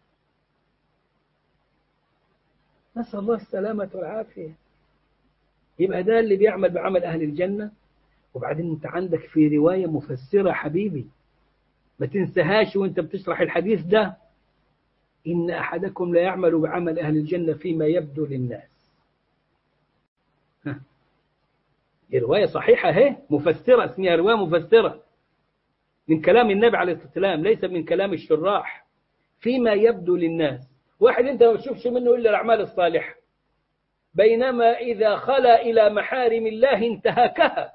نسأل الله السلامة والعافية. يبقى ده اللي بيعمل بعمل أهل الجنة. وبعدين أنت عندك في رواية مفسرة حبيبي ما تنساهاش وأنت بتشرح الحديث ده: إن أحدكم لا يعمل بعمل أهل الجنة فيما يبدو للناس. دي رواية صحيحة اهي، مفسرة، اسمها رواية مفسرة من كلام النبي عليه الصلاة والسلام، ليس من كلام الشراح. فيما يبدو للناس، واحد أنت ما تشوفش منه إلا الأعمال الصالحة، بينما إذا خلا إلى محارم الله انتهكها.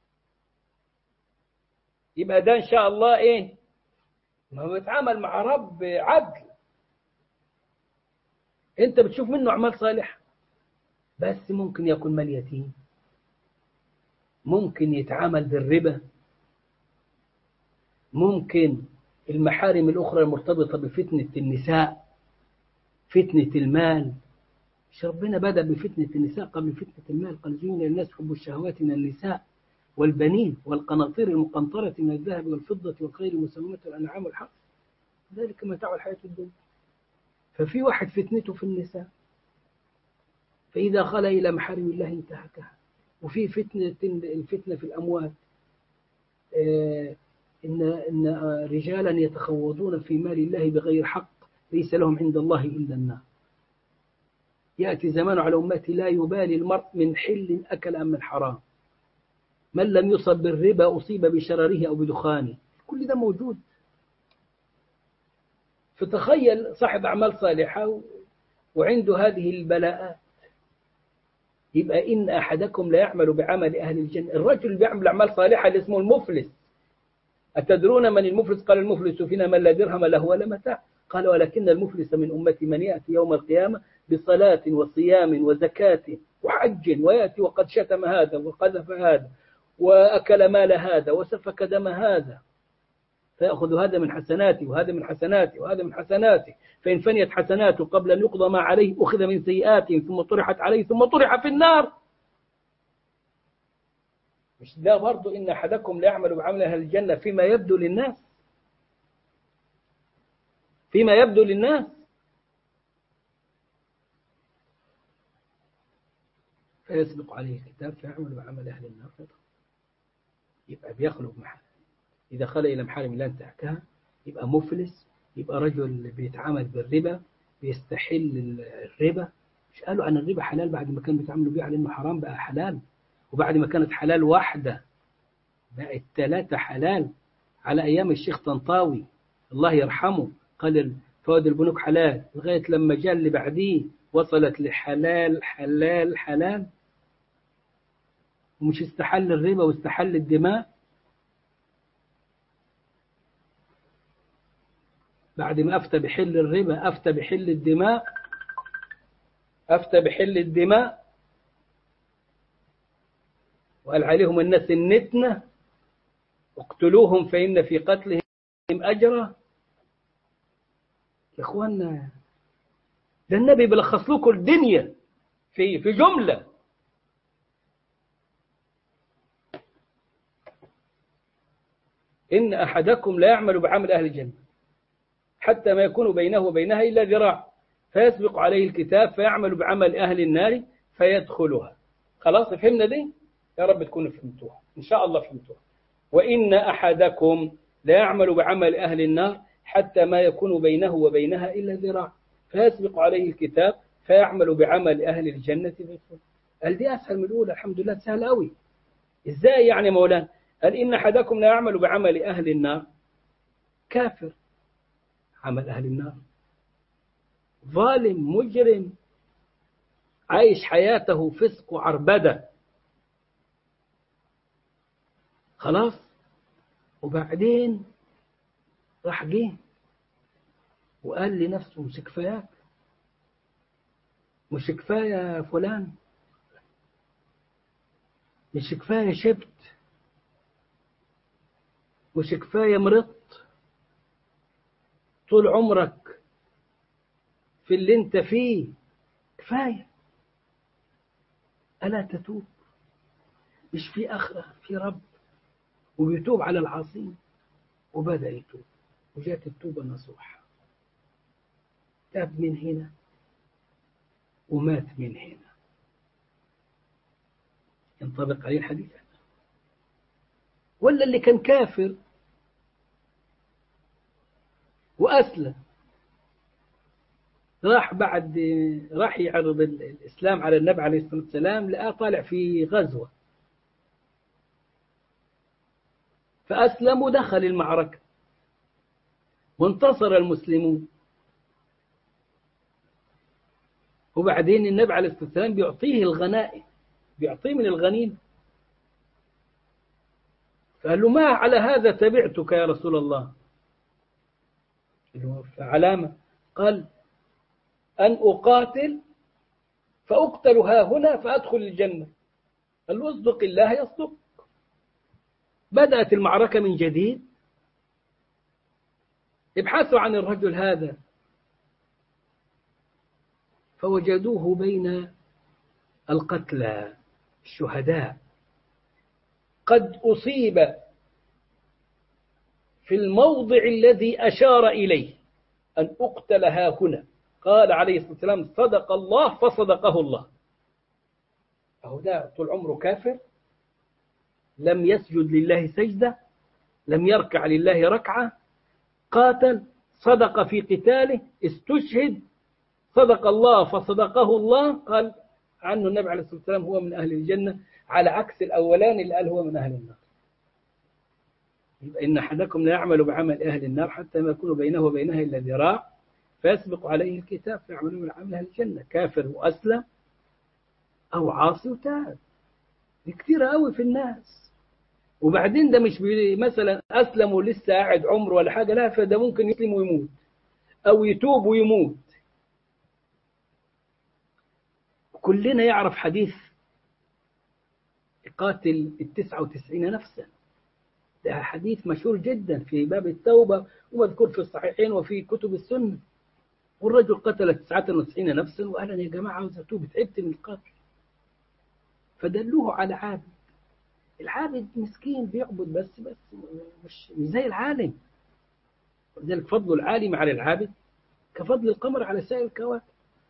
يبقى ده إن شاء الله إيه؟ ما هو بيتعامل مع رب عدل. أنت بتشوف منه أعمال صالحة، بس ممكن يكون مال يتيم، ممكن يتعامل بالربا، ممكن المحارم الأخرى المرتبطة بفتنة النساء، فتنة المال. مش ربنا بدأ بفتنة النساء قبل فتنة المال؟ قال: زين للناس حب الشهوات من النساء والبنين والقناطير المقنطرة من الذهب والفضة والخيل المسومة والأنعام والحرث، ذلك متاع الحياة الدنيا. ففي واحد فتنته في النساء، فإذا خلا إلى محارم الله انتهكها. وفي فتنة الفتنة في الأموال، إن إن رجالا يتخوضون في مال الله بغير حق ليس لهم عند الله إلا النار. يأتي زمان على أمتي لا يبالي المرء من حل أكل أم من حرام، من لم يصب بالربا أصيب بشرره أو بدخانه. كل ده موجود. فتخيل صاحب أعمال صالحة وعنده هذه البلاءات. يبقى إن أحدكم لا يعمل بعمل أهل الجنة. الرجل اللي بيعمل أعمال صالحة اللي اسمه المفلس. أتدرون من المفلس؟ قال: المفلس فينا من لا درهم له ولا متاع. قال: ولكن المفلس من أمتي من يأتي يوم القيامة بصلاة وصيام وزكاة وحج، ويأتي وقد شتم هذا وقذف هذا وأكل مال هذا وسفك دم هذا، فيأخذ هذا من حسناته وهذا من حسناته وهذا من حسناته، فإن فنيت حسناته قبل أن يقضى ما عليه أخذ من سيئاته ثم طرحت عليه ثم طرح في النار. مش ده برضو إن أحدكم لا يعمل بعمل أهل الجنة فيما يبدو للناس؟ فيما يبدو للناس. فيسبق عليه الكتاب فيعمل بعمل أهل النار فيدخل. يبقى بيخلق محل. إذا خلق إلى محارم الله انتهكها يبقى مفلس، يبقى رجل بيتعامل بالربا، بيستحل الربا. مش قالوا عن الربا حلال بعد ما كانوا بيتعاملوا بيه على إنه حرام بقى حلال، وبعد ما كانت حلال واحدة بقت ثلاثة حلال على أيام الشيخ طنطاوي الله يرحمه. قال فوائد البنوك حلال، لغاية لما جاء اللي بعديه وصلت لحلال حلال حلال. ومش استحل الربا واستحل الدماء. بعد ما أفتى بحل الربا أفتى بحل الدماء، أفتى بحل الدماء، وقال عليهم الناس النتنة اقتلوهم فإن في قتلهم أجرا. يا إخوانا ده النبي بلخص لكم الدنيا في في جملة. إن أحدكم لا يعمل بعمل أهل الجنة حتى ما يكون بينه وبينها إلا ذراع فيسبق عليه الكتاب فيعمل بعمل أهل النار فيدخلها. خلاص فهمنا دي؟ يا رب تكونوا فهمتوها إن شاء الله فهمتوها. وإن أحدكم لا يعمل بعمل أهل النار حتى ما يكون بينه وبينها إلا ذراع فيسبق عليه الكتاب فيعمل بعمل أهل الجنة فيدخل. قال دي أسهل من الأولى، الحمد لله سهل قوي. إزاي يعني مولانا؟ قال إن أحدكم لا يعمل بعمل أهل النار، كافر عمل أهل النار، ظالم مجرم عايش حياته فسق وعربدة، خلاص. وبعدين راح جه وقال لنفسه مش كفاية، مش كفاية يا فلان، مش كفاية شبت، مش كفاية مرضت طول عمرك في اللي انت فيه؟ كفاية. ألا تتوب؟ مش في آخرة، في رب وبيتوب على العاصين. وبدأ يتوب وجاءت التوبة النصوح، تاب من هنا ومات من هنا. ينطبق عليه الحديث. ولا اللي كان كافر وأسلم، راح بعد راح يعرض الإسلام على النبي عليه الصلاة والسلام، لقاه طالع في غزوة فأسلم ودخل المعركة وانتصر المسلمون. وبعدين النبي عليه الصلاة والسلام بيعطيه الغنائم، بيعطيه من الغنيمة. فقال له: ما على هذا تبعتك يا رسول الله؟ علامة. قال: أن أقاتل فأقتل ها هنا فأدخل الجنة. قال له: اصدق الله يصدق. بدأت المعركة من جديد، ابحثوا عن الرجل هذا فوجدوه بين القتلى الشهداء، قد أصيب في الموضع الذي أشار إليه، أن أقتل ها هنا. قال عليه الصلاة والسلام: صدق الله فصدقه الله. أهو ده طول عمره كافر، لم يسجد لله سجدة، لم يركع لله ركعة، قاتل، صدق في قتاله، استشهد، صدق الله فصدقه الله. قال عنه النبي عليه الصلاة والسلام: هو من أهل الجنة، على عكس الأولاني اللي قال هو من أهل النار. يبقى إن أحدكم لا يعمل بعمل أهل النار حتى ما يكون بينه وبينها إلا ذراع فيسبق عليه الكتاب فيعمل من عمل أهل الجنة. كافر وأسلم أو عاصي وتاب، كتير قوي في الناس. وبعدين ده مش مثلا أسلم ولسه قاعد عمره ولا حاجة، لا، فده ممكن يسلم ويموت أو يتوب ويموت. كلنا يعرف حديث قاتل التسعة وتسعين نفسا، ده حديث مشهور جدا في باب التوبة ومذكور في الصحيحين وفي كتب السنة. والرجل قتل تسعة وتسعين نفسا وقال: يا جماعة عاوز أتوب، تعبت من القتل. فدلوه على عابد. العابد مسكين بيعبد بس بس مش زي العالم. ولذلك فضل العالم على العابد كفضل القمر على سائر الكواكب.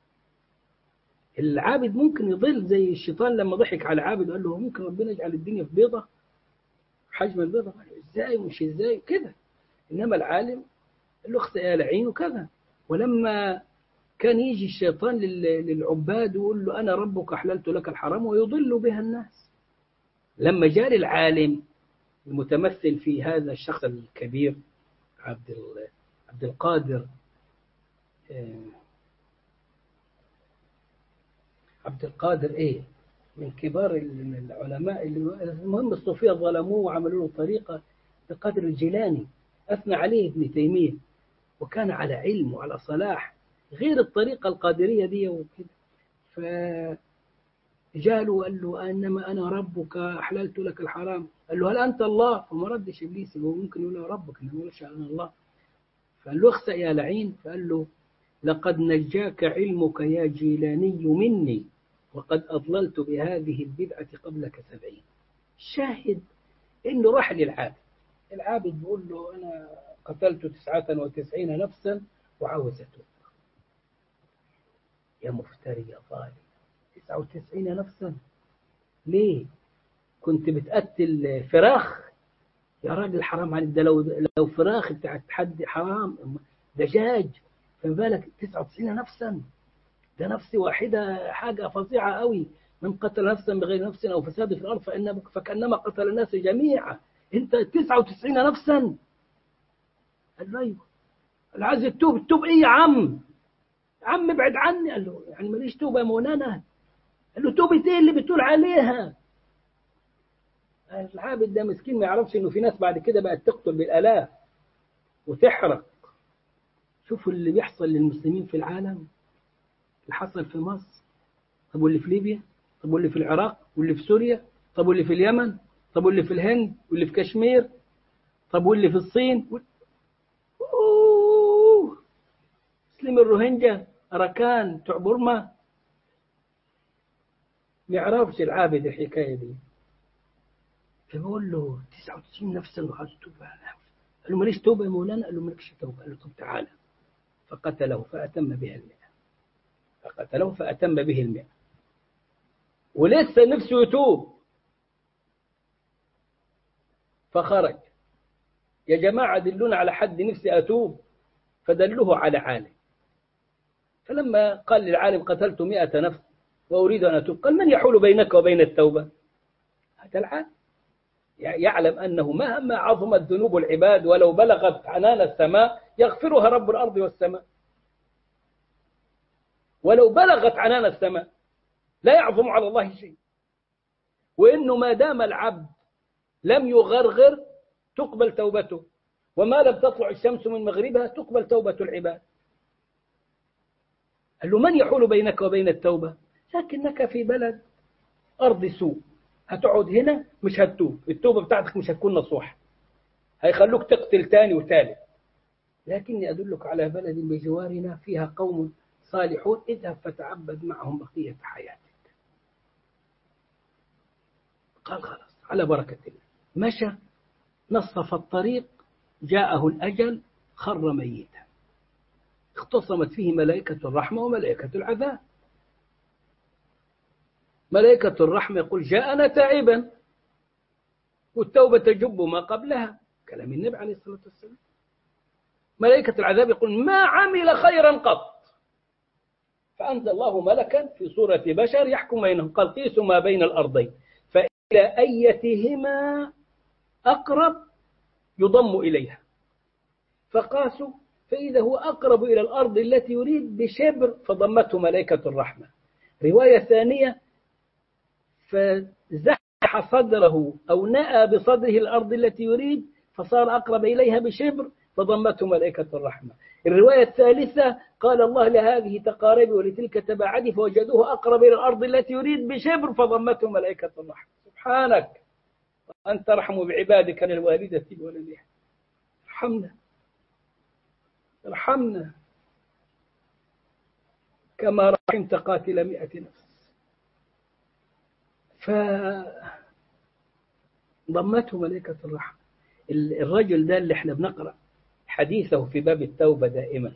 العابد ممكن يضل زي الشيطان لما ضحك على عابد وقال له: ممكن ربنا يجعل الدنيا في بيضة حجم البيضة؟ ازاي ومش ازاي كده. انما العالم قال له: اخسأ يا لعين وكذا. ولما كان يجي الشيطان للعباد ويقول له: انا ربك احللت لك الحرام، ويضل بها الناس. لما جاء العالم المتمثل في هذا الشخص الكبير عبد عبد القادر عبد القادر ايه من كبار العلماء اللي المهم الصوفية ظلموه وعملوا له طريقة، القادر الجيلاني أثنى عليه ابن تيمية وكان على علم وعلى صلاح غير الطريقة القادرية دي وكده. فجاله وقال له: إنما أنا ربك أحللت لك الحرام. قال له: هل أنت الله؟ فما ردش إبليس، هو ممكن يقول له ربك إنما يقولش أنا الله. فقال له: اخسأ يا لعين. فقال له: لقد نجاك علمك يا جيلاني مني، وقد أضللت بهذه البدعة قبلك سبعين. شاهد إنه راح للعابد. العابد بيقول له: أنا قتلت تسعة وتسعين نفسا وعاوز أتوب. يا مفتري يا ظالم، تسعة وتسعين نفسا ليه؟ كنت بتقتل فراخ؟ يا راجل حرام عليك، ده لو لو فراخ بتاعت حد حرام، دجاج، فما بالك تسعة وتسعين نفسا؟ ده نفس واحدة حاجة فظيعة قوي. من قتل نفسا بغير نفس أو فساد في الأرض فإن فكأنما قتل الناس جميعا. أنت تسعة وتسعين نفسا؟ قال له: أيوه. قال: عايز التوب. التوب إيه يا عم؟ يا عم ابعد عني. قال له: يعني ماليش توبة يا مولانا؟ قال له: توبة إيه اللي بتقول عليها؟ العابد ده مسكين ما يعرفش إنه في ناس بعد كده بقت تقتل بالآلاف وتحرق. شوفوا اللي بيحصل للمسلمين في العالم، اللي حصل في مصر، طب واللي في ليبيا، طب واللي في العراق، واللي في سوريا، طب واللي في اليمن، طب واللي في الهند، واللي في كشمير، طب واللي في الصين؟ أوه. مسلم الروهينجا أراكان بتوع بورما ما يعرفش العابد الحكاية دي. فبقول له تسعة وتسعين نفسا وعايز توبة. قال له ماليش توبة يا مولانا. قال له مالكش توبة. قال له طب تعالى. فقتله فأتم بها المئة. فقتله فأتم به المئة ولسه نفسه يتوب. فخرج. يا جماعة دلونا على حد نفسي أتوب. فدلوه على عالم. فلما قال للعالم قتلت مئة نفس وأريد أن أتوب، قال من يحول بينك وبين التوبة؟ هذا العالم يعلم أنه مهما عظمت ذنوب العباد ولو بلغت عنان السماء يغفرها رب الأرض والسماء. ولو بلغت عنان السماء لا يعظم على الله شيء. وإنه ما دام العبد لم يغرغر تقبل توبته، وما لم تطلع الشمس من مغربها تقبل توبة العباد. قال له من يحول بينك وبين التوبة؟ لكنك في بلد أرض سوء، هتقعد هنا مش هتتوب، التوبة بتاعتك مش هتكون نصوح، هيخلوك تقتل تاني وتالت. لكني أدلك على بلد بجوارنا فيها قوم صالحون، اذهب فتعبد معهم بقية حياتك. قال خلاص على بركة الله. مشى نصف الطريق، جاءه الأجل، خر ميتا. اختصمت فيه ملائكة الرحمة وملائكة العذاب. ملائكة الرحمة يقول جاءنا تائبا والتوبة تجب ما قبلها، كلام النبي عليه الصلاة والسلام. ملائكة العذاب يقول ما عمل خيرا قط. فأنزل الله ملكا في صورة بشر يحكم بينهم، قال قيسوا ما بين الأرضين فإلى أيتهما أقرب يضم إليها. فقاسوا فإذا هو أقرب إلى الأرض التي يريد بشبر فضمته ملائكة الرحمة. رواية ثانية فزحح صدره أو نأى بصدره الأرض التي يريد فصار أقرب إليها بشبر فضمته ملائكة الرحمة. الرواية الثالثة قال الله لهذه تقاربي ولتلك تباعدي فوجدوه أقرب إلى الأرض التي يريد بشبر فضمته ملائكة الرحمة. سبحانك وأنت رحم بعبادك الوالدة بولدها. ارحمنا ارحمنا كما رحمت قاتل مئة نفس. فضمته ملائكة الرحمة. الرجل ده اللي احنا بنقرأ حديثه في باب التوبة دائما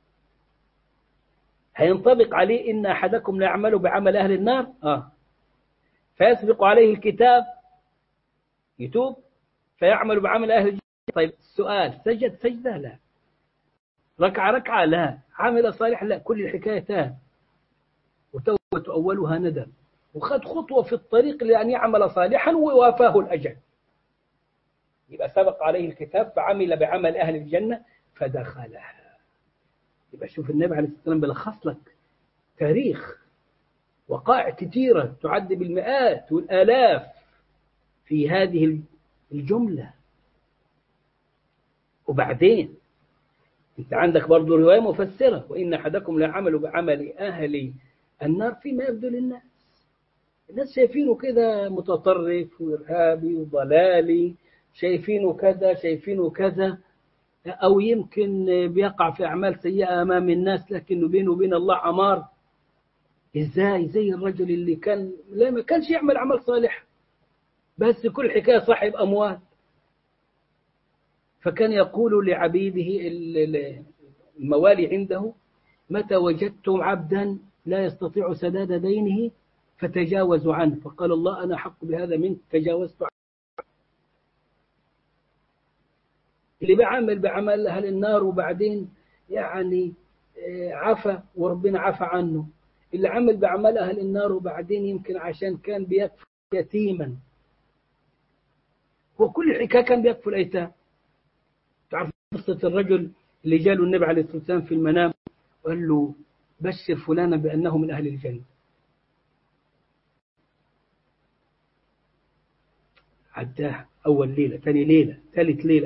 هينطبق عليه إن أحدكم لا يعمل بعمل أهل النار آه. فيسبق عليه الكتاب يتوب فيعمل بعمل أهل الجنة. طيب السؤال سجد سجدة لا، ركع ركعة لا، عمل صالح لا، كل الحكاية تاه. وتوبة أولها ندم وخد خطوة في الطريق لأن يعمل صالحا ووافاه الأجل. يبقى سبق عليه الكتاب فعمل بعمل أهل الجنة فدخلها. يبقى شوف النبي عليه الصلاة والسلام بلخص لك تاريخ وقائع كثيرة تعد بالمئات والآلاف في هذه الجملة. وبعدين انت عندك برضو رواية مفسرة وإن أحدكم لا يعمل بعمل أهل النار فيما يبدو للناس. الناس شايفينه كده متطرف وإرهابي وضلالي، شايفينه كذا شايفينه كذا، أو يمكن بيقع في أعمال سيئة أمام الناس لكنه بينه وبين الله عمار. إزاي؟ زي الرجل اللي كان لا ما كانش يعمل عمل صالح بس كل حكاية صاحب أموال، فكان يقول لعبيده الموالي عنده متى وجدتم عبدا لا يستطيع سداد دينه فتجاوزوا عنه، فقال الله أنا حق بهذا منك تجاوزت عنه. اللي بعمل بعمل أهل النار وبعدين يعني عفى وربنا عفى عنه، اللي عمل بعمل أهل النار وبعدين يمكن عشان كان بيكفل يتيما، وكل الحكاية كان بيكفل أيتام. تعرف قصة الرجل اللي جاله النبي عليه الصلاة والسلام في المنام وقال له بشر فلانا بأنه من أهل الجنة. عداه أول ليلة ثاني ليلة ثالث ليلة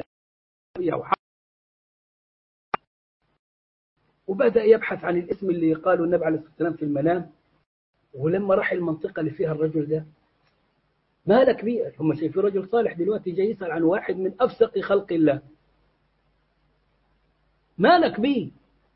وبدأ يبحث عن الاسم اللي قاله النبي عليه الصلاة والسلام في المنام. ولما راح المنطقة اللي فيها الرجل ده مالك بيه؟ هم شايفين رجل صالح دلوقتي جاي يسأل عن واحد من أفسق خلق الله، مالك بيه؟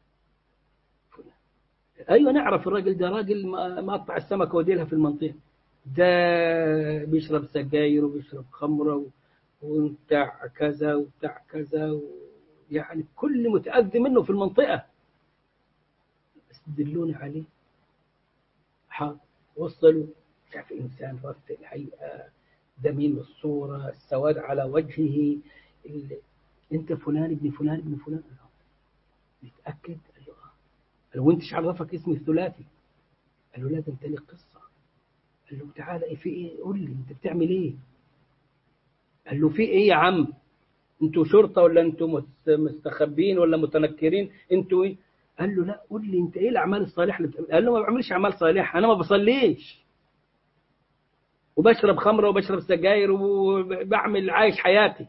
أيوة نعرف الراجل ده راجل مقطع السمكة وديلها في المنطقة، ده بيشرب سجاير وبيشرب خمرة وبتاع كذا وبتاع كذا، يعني كل متأذي منه في المنطقة، بس دلوني عليه. حاضر، وصلوا، شاف إنسان رفع الهيئة، دميم الصورة، السواد على وجهه، ال... أنت فلان ابن فلان ابن فلان، متأكد؟ قال له آه. قال له وأنت ايش عرفك اسمي الثلاثي؟ قال له لا ده أنت لك قصة. قال له تعالى إيه في إيه؟ قول لي أنت بتعمل إيه؟ قال له في إيه يا عم؟ أنتوا شرطة ولا أنتوا مستخبين ولا متنكرين؟ أنتوا إيه؟ قال له لا قول لي أنت إيه الأعمال الصالحة اللي بتعمل؟ قال له ما بعملش أعمال صالحة، أنا ما بصليش وبشرب خمرة وبشرب سجاير وبعمل عايش حياتي.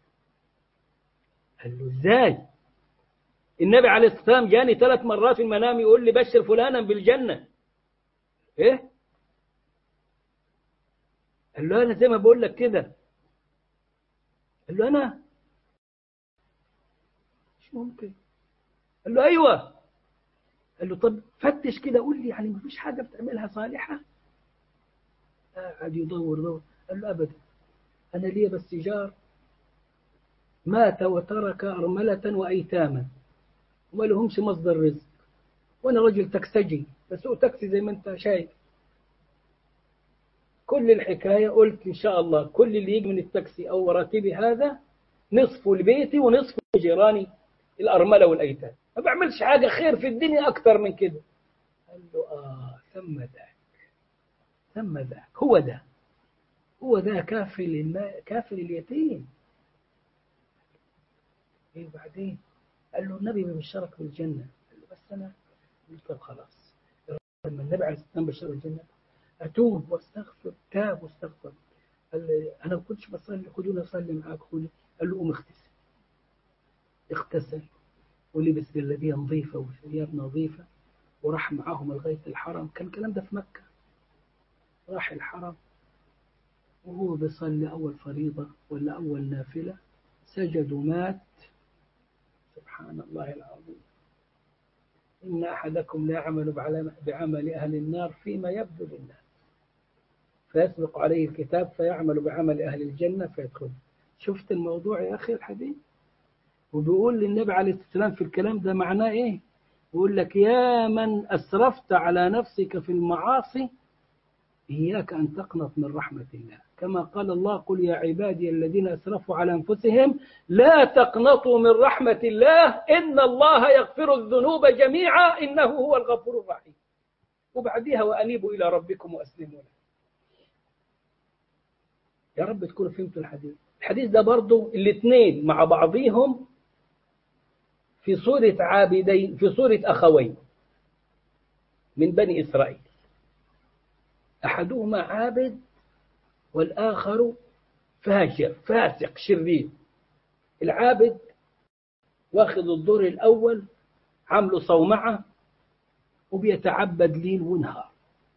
قال له ازاي؟ النبي عليه الصلاة والسلام جاني ثلاث مرات في المنام يقول لي بشر فلانا بالجنة. ايه؟ قال له انا زي ما بقول لك كده. قال له انا مش ممكن. قال له ايوه. قال له طب فتش كده قول لي يعني ما فيش حاجة بتعملها صالحة؟ قعد يدور دور. قال له ابدا، انا لي بس جار مات وترك أرملة وأيتاما وما لهمش مصدر رزق، وانا رجل تكسجي بسوق تاكسي زي ما انت شايف. كل الحكاية قلت إن شاء الله كل اللي يجي من التاكسي أو راتبي هذا نصفه لبيتي ونصفه لجيراني الأرملة والأيتام، ما بعملش حاجة خير في الدنيا أكتر من كده. قال له آه ثم ذاك، ثم ذاك هو ده، هو ده كافل الماء كافل اليتيم. إيه بعدين؟ قال له النبي بيبشرك بالجنة. قال له بس أنا قلت طب خلاص، لما النبي عليه الصلاة والسلام بشر بالجنة أتوب واستغفر، تاب واستغفر. قال لي أنا ما كنتش بصلي، خدوني أصلي معاك خدوني. قال له قوم اغتسل. اغتسل ولبس جلابية نظيفة وثياب نظيفة وراح معاهم لغاية الحرم. كان الكلام ده في مكة. راح الحرم وهو بيصلي أول فريضة ولا أول نافلة سجد ومات. سبحان الله العظيم. إن أحدكم لا يعمل بعمل أهل النار فيما يبدو للناس فيسبق عليه الكتاب فيعمل بعمل أهل الجنة فيدخل. شفت الموضوع يا أخي الحبيب؟ وبيقول للنبي عليه الصلاة والسلام في الكلام ده معناه إيه؟ بيقول لك يا من أسرفت على نفسك في المعاصي إياك أن تقنط من رحمة الله، كما قال الله قل يا عبادي الذين أسرفوا على أنفسهم لا تقنطوا من رحمة الله إن الله يغفر الذنوب جميعا إنه هو الغفور الرحيم. وبعديها وأنيبوا إلى ربكم وأسلموا له. يا رب تكونوا فهمتوا الحديث. الحديث ده برضو الاثنين مع بعضهم في صورة عابدين، في صورة أخوين من بني إسرائيل، أحدهما عابد والآخر فاجر فاسق شرير. العابد واخذ الدور الأول عمله صومعة وبيتعبد ليل ونهار،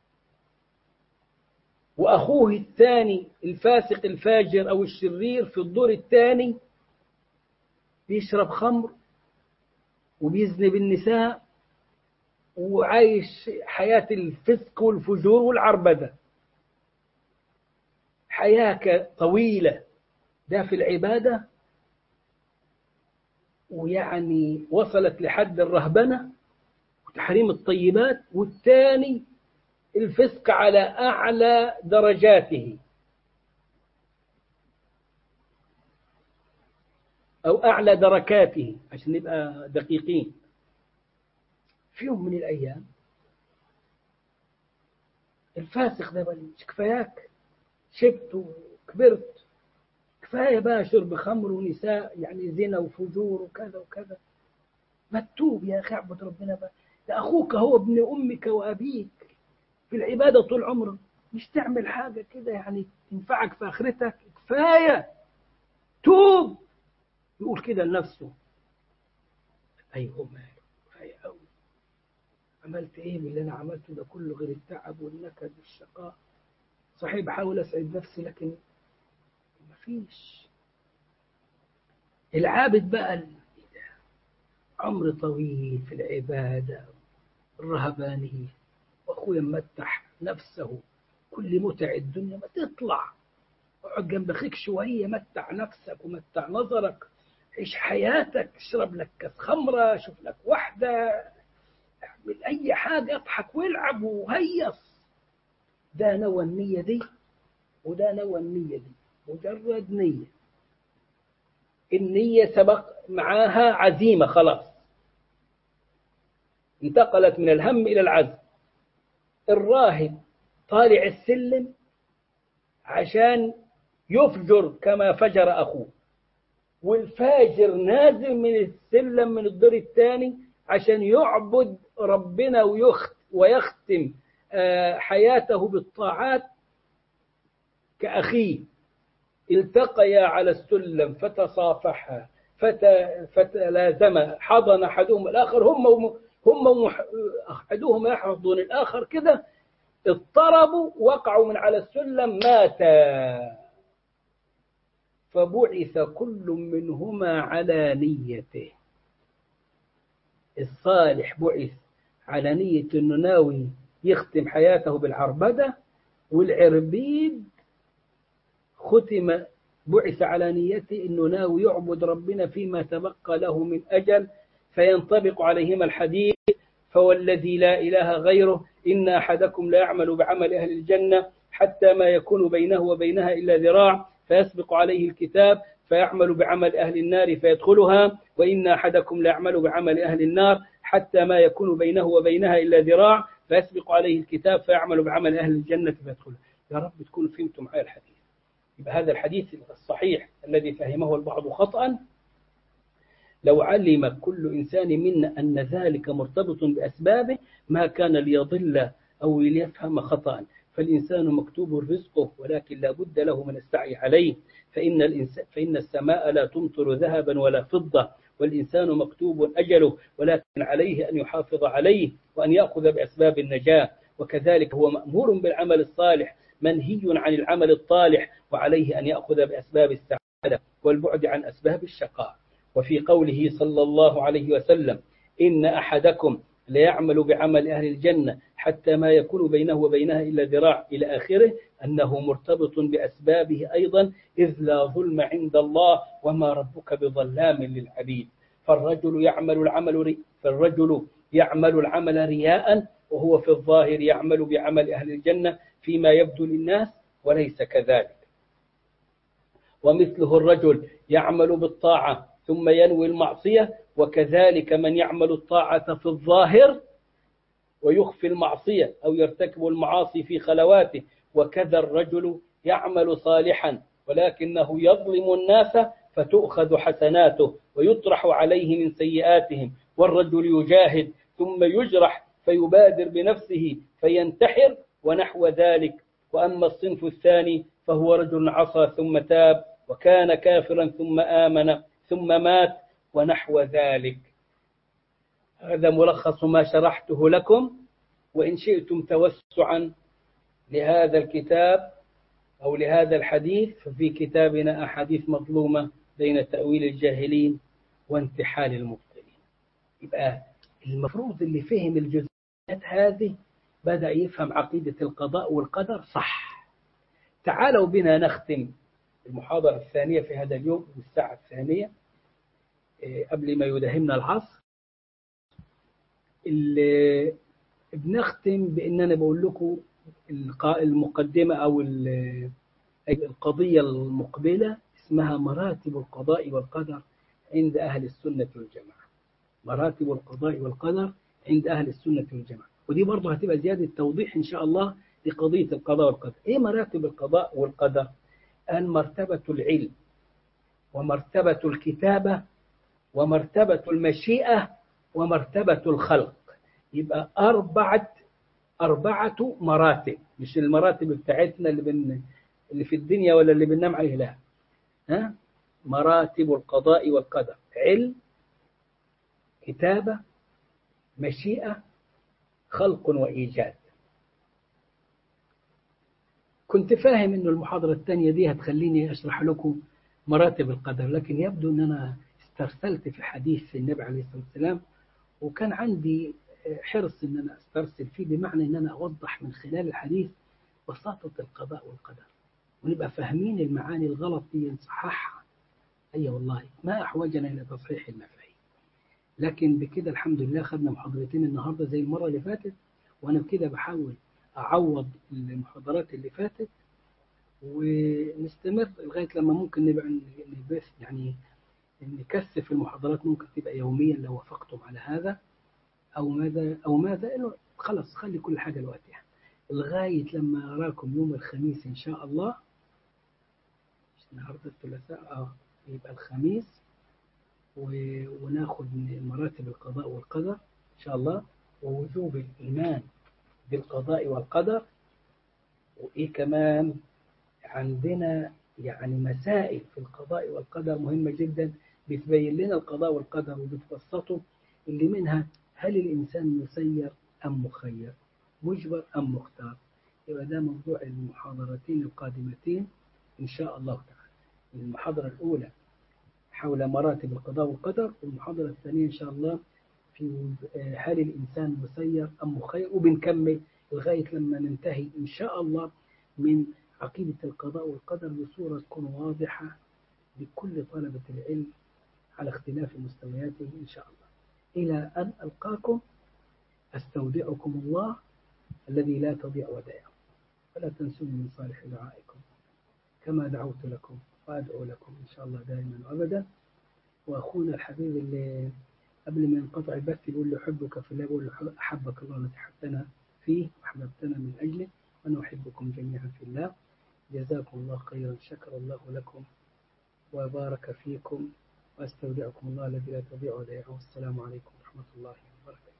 وأخوه الثاني الفاسق الفاجر أو الشرير في الدور الثاني بيشرب خمر وبيزني بالنساء وعايش حياة الفسق والفجور والعربدة، حياة طويلة. ده في العبادة ويعني وصلت لحد الرهبنة وتحريم الطيبات، والثاني الفسق على أعلى درجاته أو أعلى دركاته عشان نبقى دقيقين. في يوم من الأيام الفاسق ده بل كفاياك، شبت وكبرت، كفاية بقى شرب خمر ونساء يعني زنا وفجور وكذا وكذا، ما تتوب يا أخي اعبد ربنا بقى، ده أخوك هو ابن أمك وأبيك في العبادة طول عمره، مش تعمل حاجة كده يعني تنفعك في آخرتك، كفاية توب. يقول كده لنفسه أيوه ماله كفاية أوي، عملت إيه من اللي أنا عملته ده كله غير التعب والنكد والشقاء؟ صحيح بحاول أسعد نفسي لكن ما فيش. العابد بقى عمر طويل في العبادة الرهبانية، وأخويا ممتح نفسه كل متع الدنيا، ما تطلع اقعد جنب أخيك شوية، متع نفسك ومتع نظرك، عيش حياتك، اشرب لك كاس خمرة، شوف لك واحدة، اعمل أي حاجة، اضحك والعب وهيص. ده نوى النية دي وده نوى النية دي، مجرد نية. النية سبق معاها عزيمة، خلاص انتقلت من الهم إلى العزم. الراهب طالع السلم عشان يفجر كما فجر أخوه، والفاجر نازل من السلم من الدور الثاني عشان يعبد ربنا ويختم حياته بالطاعات كأخيه. التقيا على السلم فتصافحا فتلازما، حضن أحدهم الآخر، هم هم أحدهم يحضن الآخر كده، اضطربوا، وقعوا من على السلم، ماتا. فبعث كل منهما على نيته. الصالح بعث على نية أنه ناوي يختم حياته بالعربدة، والعربيد ختم بعث على نيته أنه ناوي يعبد ربنا فيما تبقى له من أجل، فينطبق عليهما الحديث: فوالذي لا إله غيره إن أحدكم لا يعمل بعمل أهل الجنة حتى ما يكون بينه وبينها إلا ذراع فيسبق عليه الكتاب فيعمل بعمل أهل النار فيدخلها، وإن أحدكم لا يعمل بعمل أهل النار حتى ما يكون بينه وبينها إلا ذراع فيسبق عليه الكتاب فيعمل بعمل أهل الجنة فيدخلها. يا رب تكونوا فهمتم معي الحديث. يبقى هذا الحديث الصحيح الذي فهمه البعض خطأ، لو علم كل إنسان منا أن ذلك مرتبط بأسبابه ما كان ليضل أو ليفهم خطأ. فالإنسان مكتوب رزقه، ولكن لا بد له من السعي عليه، فإن, الإنسان فإن السماء لا تمطر ذهبا ولا فضة، والإنسان مكتوب أجله، ولكن عليه أن يحافظ عليه وأن يأخذ بأسباب النجاة. وكذلك هو مأمور بالعمل الصالح، منهي عن العمل الطالح، وعليه أن يأخذ بأسباب السعادة والبعد عن أسباب الشقاء. وفي قوله صلى الله عليه وسلم: إن أحدكم ليعمل بعمل أهل الجنة حتى ما يكون بينه وبينها إلا ذراع إلى آخره، أنه مرتبط بأسبابه أيضا، إذ لا ظلم عند الله وما ربك بظلام للعبيد. فالرجل يعمل العمل فالرجل يعمل العمل رياء، وهو في الظاهر يعمل بعمل أهل الجنة فيما يبدو للناس وليس كذلك. ومثله الرجل يعمل بالطاعة ثم ينوي المعصية، وكذلك من يعمل الطاعة في الظاهر ويخفي المعصية أو يرتكب المعاصي في خلواته، وكذا الرجل يعمل صالحا ولكنه يظلم الناس فتؤخذ حسناته ويطرح عليه من سيئاتهم. والرجل يجاهد ثم يجرح فيبادر بنفسه فينتحر ونحو ذلك. وأما الصنف الثاني فهو رجل عصى ثم تاب وكان كافرا ثم آمن ثم مات ونحو ذلك. هذا ملخص ما شرحته لكم، وإن شئتم توسعا لهذا الكتاب أو لهذا الحديث ففي كتابنا أحاديث مظلومة بين تأويل الجاهلين وانتحال المبطلين. يبقى المفروض اللي فهم الجزئيات هذه بدأ يفهم عقيدة القضاء والقدر صح. تعالوا بنا نختم المحاضرة الثانية في هذا اليوم الساعة الثانية قبل ما يدهمنا العصر. اللي بنختم بأننا بقول لكم المقدمة أو القضية المقبلة اسمها مراتب القضاء والقدر عند أهل السنة والجماعة. مراتب القضاء والقدر عند أهل السنة والجماعة، ودي برضه هتبقى زيادة توضيح إن شاء الله لقضية القضاء والقدر. إيه مراتب القضاء والقدر؟ أن مرتبة العلم ومرتبة الكتابة ومرتبة المشيئة ومرتبة الخلق. يبقى أربعة أربعة مراتب، مش المراتب بتاعتنا اللي بن اللي في الدنيا ولا اللي بننام عليه، لا. ها؟ مراتب القضاء والقدر: علم، كتابة، مشيئة، خلق وإيجاد. كنت فاهم إنه المحاضرة الثانية دي هتخليني أشرح لكم مراتب القدر، لكن يبدو أن أنا استرسلت في حديث النبي عليه الصلاة والسلام، وكان عندي حرص أن أنا أسترسل فيه، بمعنى أن أنا أوضح من خلال الحديث بساطة القضاء والقدر، ونبقى فاهمين المعاني الغلط دي نصححها. أي أيوة والله ما أحوجنا إلى تصحيح المفاهيم. لكن بكده الحمد لله خدنا محاضرتين النهاردة زي المرة اللي فاتت، وأنا بكده بحاول أعوض المحاضرات اللي فاتت، ونستمر لغاية لما ممكن نبقى نبث يعني نكثف المحاضرات، ممكن تبقى يوميا لو وافقتم على هذا أو ماذا أو ماذا إنه خلاص خلي كل حاجة لوقتها لغاية لما أراكم يوم الخميس إن شاء الله. النهاردة الثلاثاء آه يبقى الخميس، وناخد مراتب القضاء والقدر إن شاء الله، ووجوب الإيمان بالقضاء والقدر، وإيه كمان عندنا يعني مسائل في القضاء والقدر مهمة جدا بتبين لنا القضاء والقدر وبتبسطه، اللي منها هل الإنسان مسير أم مخير، مجبر أم مختار. يبقى ده موضوع المحاضرتين القادمتين إن شاء الله تعالى. المحاضرة الأولى حول مراتب القضاء والقدر، والمحاضرة الثانية إن شاء الله في هل الإنسان مسير أم مخير، وبنكمل لغاية لما ننتهي إن شاء الله من عقيدة القضاء والقدر بصورة تكون واضحة لكل طلبة العلم على اختلاف مستوياته إن شاء الله. إلى أن ألقاكم أستودعكم الله الذي لا تضيع ودائعه، فلا تنسوني من صالح دعائكم كما دعوت لكم وأدعو لكم إن شاء الله دائما وأبدا. وأخونا الحبيب اللي قبل ما ينقطع البث يقول له أحبك في الله، يقول له أحبك الله الذي حبنا فيه وأحببتنا من أجله، وأنا أحبكم جميعا في الله. جزاكم الله خيرا، شكر الله لكم وبارك فيكم، وأستودعكم الله الذي لا تضيع ودائعه. السلام عليكم ورحمة الله وبركاته.